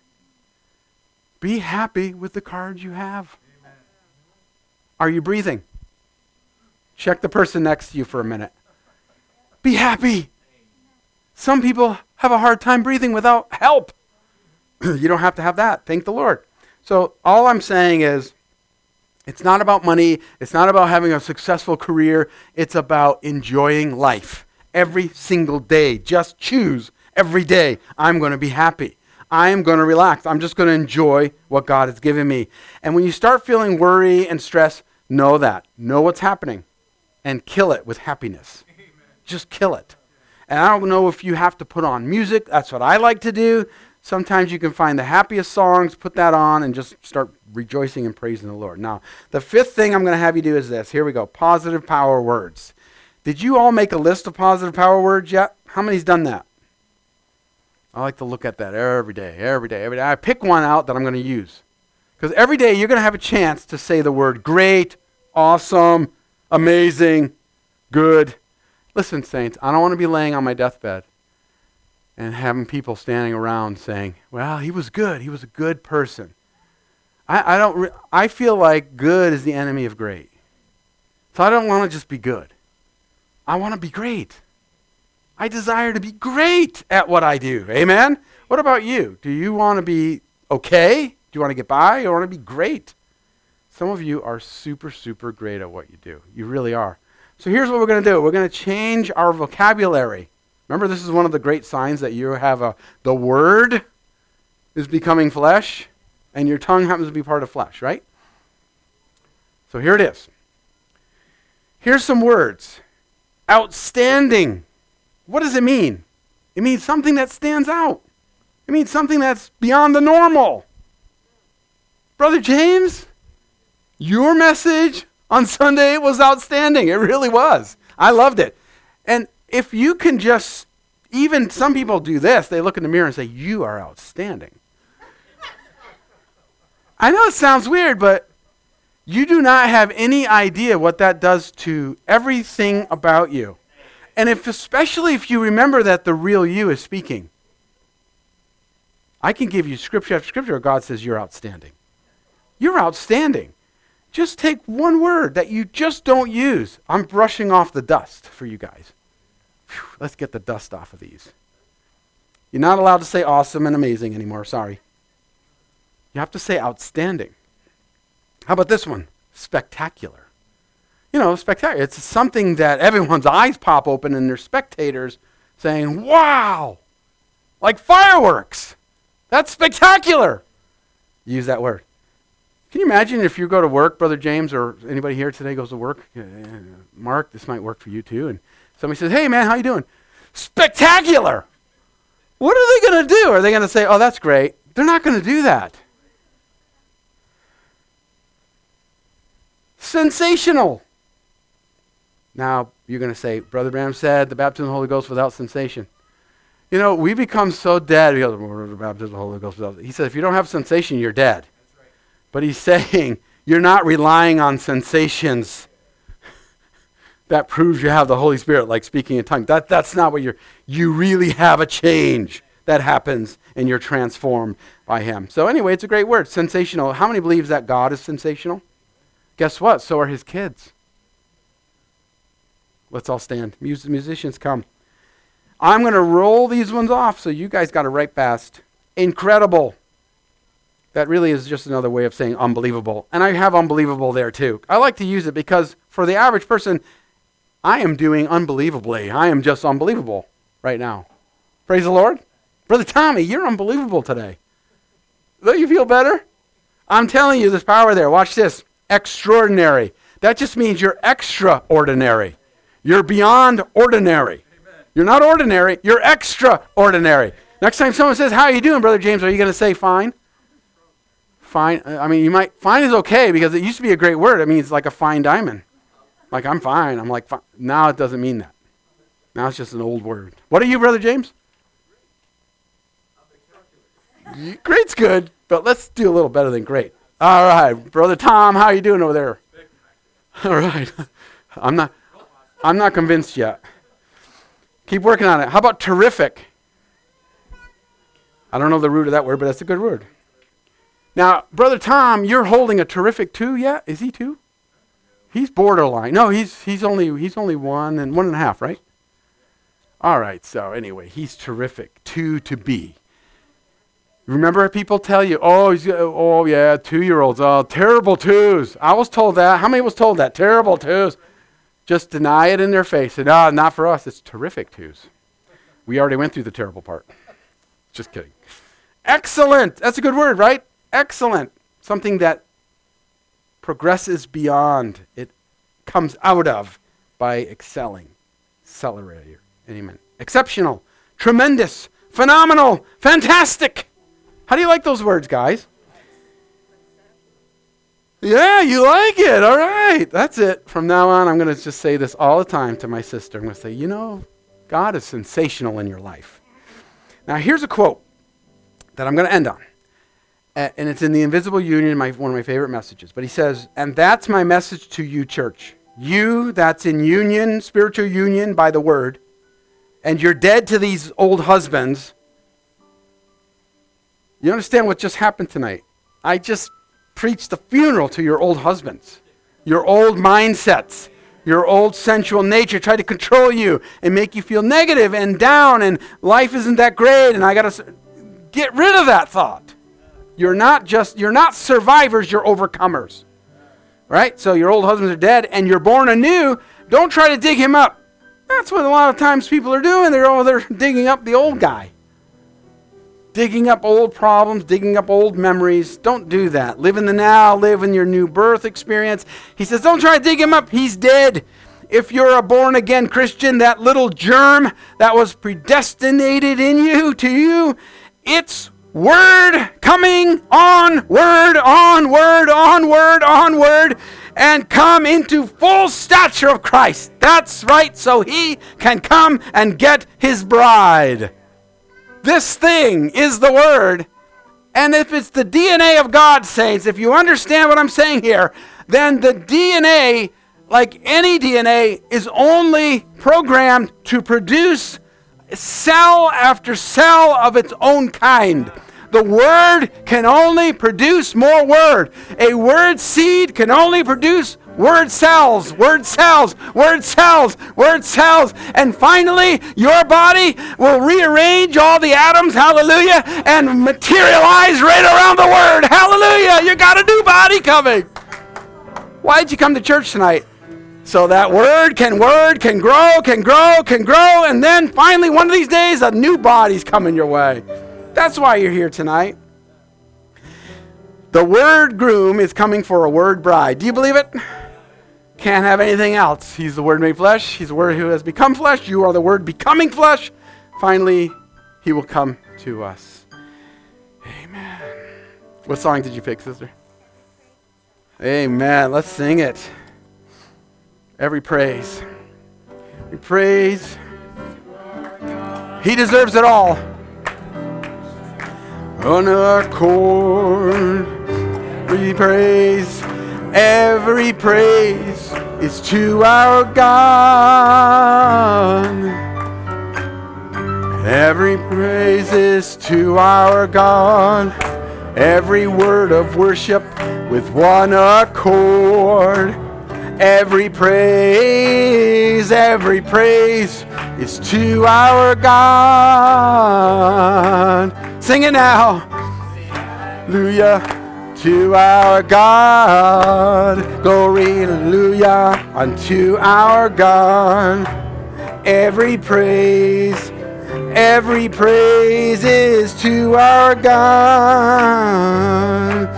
Be happy with the cards you have. Amen. Are you breathing? Check the person next to you for a minute. Be happy. Some people have a hard time breathing without help. You don't have to have that. Thank the Lord. So all I'm saying is, it's not about money. It's not about having a successful career. It's about enjoying life every single day. Just choose every day. I'm going to be happy. I am going to relax. I'm just going to enjoy what God has given me. And when you start feeling worry and stress, know that. Know what's happening. And kill it with happiness. Amen. Just kill it. And I don't know if you have to put on music. That's what I like to do. Sometimes you can find the happiest songs, put that on, and just start rejoicing and praising the Lord. Now, the fifth thing I'm going to have you do is this. Here we go. Positive power words. Did you all make a list of positive power words yet? How many's done that? I like to look at that every day, every day, every day. I pick one out that I'm going to use. Because every day you're going to have a chance to say the word great, awesome, amazing, good. Listen, saints, I don't want to be laying on my deathbed and having people standing around saying, well, he was good. He was a good person. I, I don't. Re- I feel like good is the enemy of great. So I don't want to just be good. I want to be great. I desire to be great at what I do. Amen? What about you? Do you want to be okay? Do you want to get by? Or want to be great? Some of you are super, super great at what you do. You really are. So here's what we're going to do. We're going to change our vocabulary. Remember, this is one of the great signs that you have a, the word is becoming flesh, and your tongue happens to be part of flesh, right? So here it is. Here's some words. Outstanding. What does it mean? It means something that stands out. It means something that's beyond the normal. Brother James, your message on Sunday was outstanding. It really was. I loved it. And if you can just, even some people do this, they look in the mirror and say, you are outstanding. I know it sounds weird, but you do not have any idea what that does to everything about you. And if, especially if you remember that the real you is speaking. I can give you scripture after scripture where God says you're outstanding. You're outstanding. Just take one word that you just don't use. I'm brushing off the dust for you guys. Whew, let's get the dust off of these. You're not allowed to say awesome and amazing anymore. Sorry. You have to say outstanding. How about this one? Spectacular. You know, spectacular. It's something that everyone's eyes pop open and they're spectators saying, wow, like fireworks. That's spectacular. Use that word. Can you imagine if you go to work, Brother James, or anybody here today goes to work? Uh, Mark, this might work for you too. And somebody says, hey, man, how you doing? Spectacular. What are they going to do? Are they going to say, oh, that's great? They're not going to do that. Sensational. Now, you're going to say, Brother Branham said the baptism of the Holy Ghost without sensation. You know, we become so dead. He goes, the baptism of the Holy Ghost without. He said, if you don't have sensation, you're dead. That's right. But he's saying, you're not relying on sensations. That proves you have the Holy Spirit, like speaking in tongues. That, that's not what you're, you really have a change that happens and you're transformed by him. So anyway, it's a great word, sensational. How many believes that God is sensational? Guess what? So are his kids. Let's all stand. Mus- musicians, come. I'm going to roll these ones off, so you guys got to write fast. Incredible. That really is just another way of saying unbelievable. And I have unbelievable there too. I like to use it because for the average person, I am doing unbelievably. I am just unbelievable right now. Praise the Lord. Brother Tommy, you're unbelievable today. Don't you feel better? I'm telling you, there's power there. Watch this. Extraordinary. That just means you're extraordinary. You're beyond ordinary. Amen. You're not ordinary. You're extraordinary. Next time someone says, how are you doing, Brother James? Are you going to say fine? Fine. I mean, you might, fine is okay because it used to be a great word. It means like a fine diamond. Like, I'm fine. I'm like, fine. Now it doesn't mean that. Now it's just an old word. What are you, Brother James? Great's good, but let's do a little better than great. All right, Brother Tom, how are you doing over there? All right. I'm not I'm not convinced yet. Keep working on it. How about terrific? I don't know the root of that word, but that's a good word. Now, Brother Tom, you're holding a terrific two yet? Is he two? He's borderline. No, he's he's only he's only one and one and a half, right? All right, so anyway, he's terrific. Two to be. Remember, people tell you, oh, he's, oh yeah, two-year-olds, oh, terrible twos. I was told that. How many was told that? Terrible twos. Just deny it in their face. And, no, not for us. It's terrific twos. We already went through the terrible part. Just kidding. Excellent. That's a good word, right? Excellent. Something that progresses beyond. It comes out of by excelling. Accelerator. Amen. Exceptional. Tremendous. Phenomenal. Fantastic. How do you like those words, guys? Yeah, you like it. All right. That's it. From now on, I'm going to just say this all the time to my sister. I'm going to say, you know, God is sensational in your life. Now, here's a quote that I'm going to end on. Uh, and it's in the Invisible Union, my, one of my favorite messages. But he says, and that's my message to you, church. You that's in union, spiritual union by the word, and you're dead to these old husbands. You understand what just happened tonight? I just preached the funeral to your old husbands, your old mindsets, your old sensual nature tried to control you and make you feel negative and down and life isn't that great and I got to get rid of that thought. You're not just, you're not survivors, you're overcomers. Right? So your old husbands are dead and you're born anew. Don't try to dig him up. That's what a lot of times people are doing. They're, oh, they're digging up the old guy. Digging up old problems, digging up old memories. Don't do that. Live in the now. Live in your new birth experience. He says, don't try to dig him up. He's dead. If you're a born-again Christian, that little germ that was predestinated in you, to you, it's word coming on, word on, word on, word on, word, and come into full stature of Christ. That's right, so he can come and get his bride. This thing is the word. And if it's the D N A of God, saints, if you understand what I'm saying here, then the D N A, like any D N A, is only programmed to produce cell after cell of its own kind. The word can only produce more word. A word seed can only produce word cells, word cells, word cells, word cells. And finally, your body will rearrange all the atoms, hallelujah, and materialize right around the word. Hallelujah. You got a new body coming. Why did you come to church tonight? So that word can word, can grow, can grow, can grow, and then finally one of these days a new body's coming your way. That's why you're here tonight. The word groom is coming for a word bride. Do you believe it? Can't have anything else. He's the word made flesh. He's the word who has become flesh. You are the word becoming flesh. Finally, he will come to us. Amen. What song did you pick, sister? Amen. Let's sing it. Every praise. Every praise. He deserves it all. On accord, we praise, every praise is to our God. Every praise is to our God, every word of worship with one accord. Every praise, every praise is to our God. Sing it now. Hallelujah to our God. Glory, hallelujah unto our God. Every praise, every praise is to our God.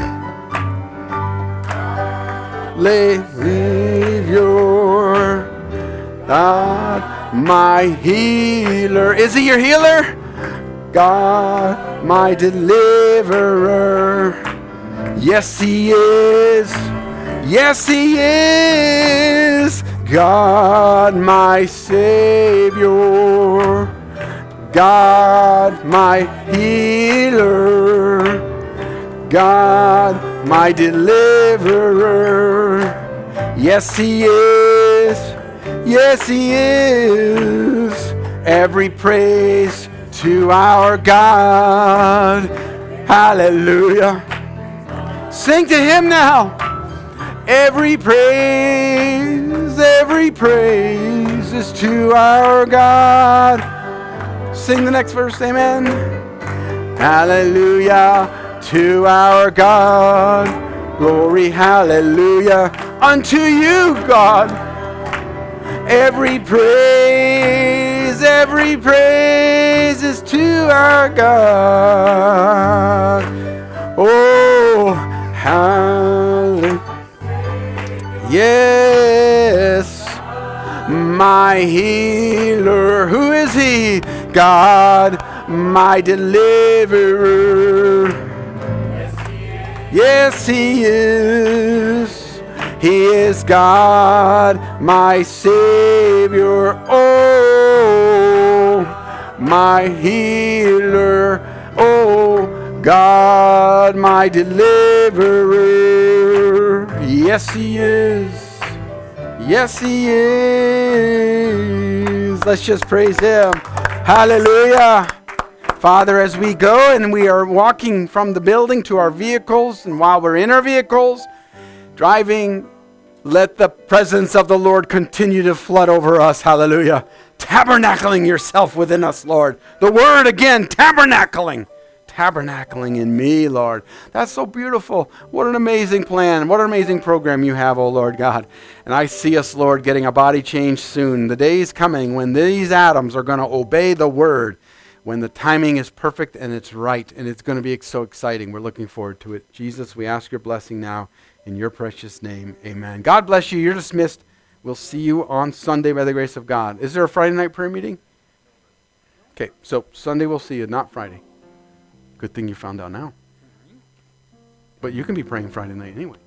Savior, God, my healer. Is he your healer? God, my deliverer. Yes, he is. Yes, he is God, my Savior, God, my healer, God, my deliverer. Yes, he is. Yes, he is. Every praise to our God. Hallelujah. Sing to him now. Every praise, every praise is to our God. Sing the next verse, amen. Hallelujah to our God. Glory, hallelujah unto you, God. Every praise, every praise is to our God. Oh, hallelujah. Yes, my healer. Who is he? God, my deliverer. Yes, he is. He is God, my Savior. Oh, my healer. Oh, God, my deliverer. Yes, he is. Yes, he is. Let's just praise him. Hallelujah. Father, as we go and we are walking from the building to our vehicles, and while we're in our vehicles, driving, let the presence of the Lord continue to flood over us. Hallelujah. Tabernacling yourself within us, Lord. The word again, tabernacling. Tabernacling in me, Lord. That's so beautiful. What an amazing plan. What an amazing program you have, oh Lord God. And I see us, Lord, getting a body change soon. The day is coming when these atoms are going to obey the word, when the timing is perfect and it's right, and it's going to be so exciting. We're looking forward to it. Jesus, we ask your blessing now in your precious name. Amen. God bless you. You're dismissed. We'll see you on Sunday by the grace of God. Is there a Friday night prayer meeting? Okay, so Sunday we'll see you, not Friday. Good thing you found out now. But you can be praying Friday night anyway.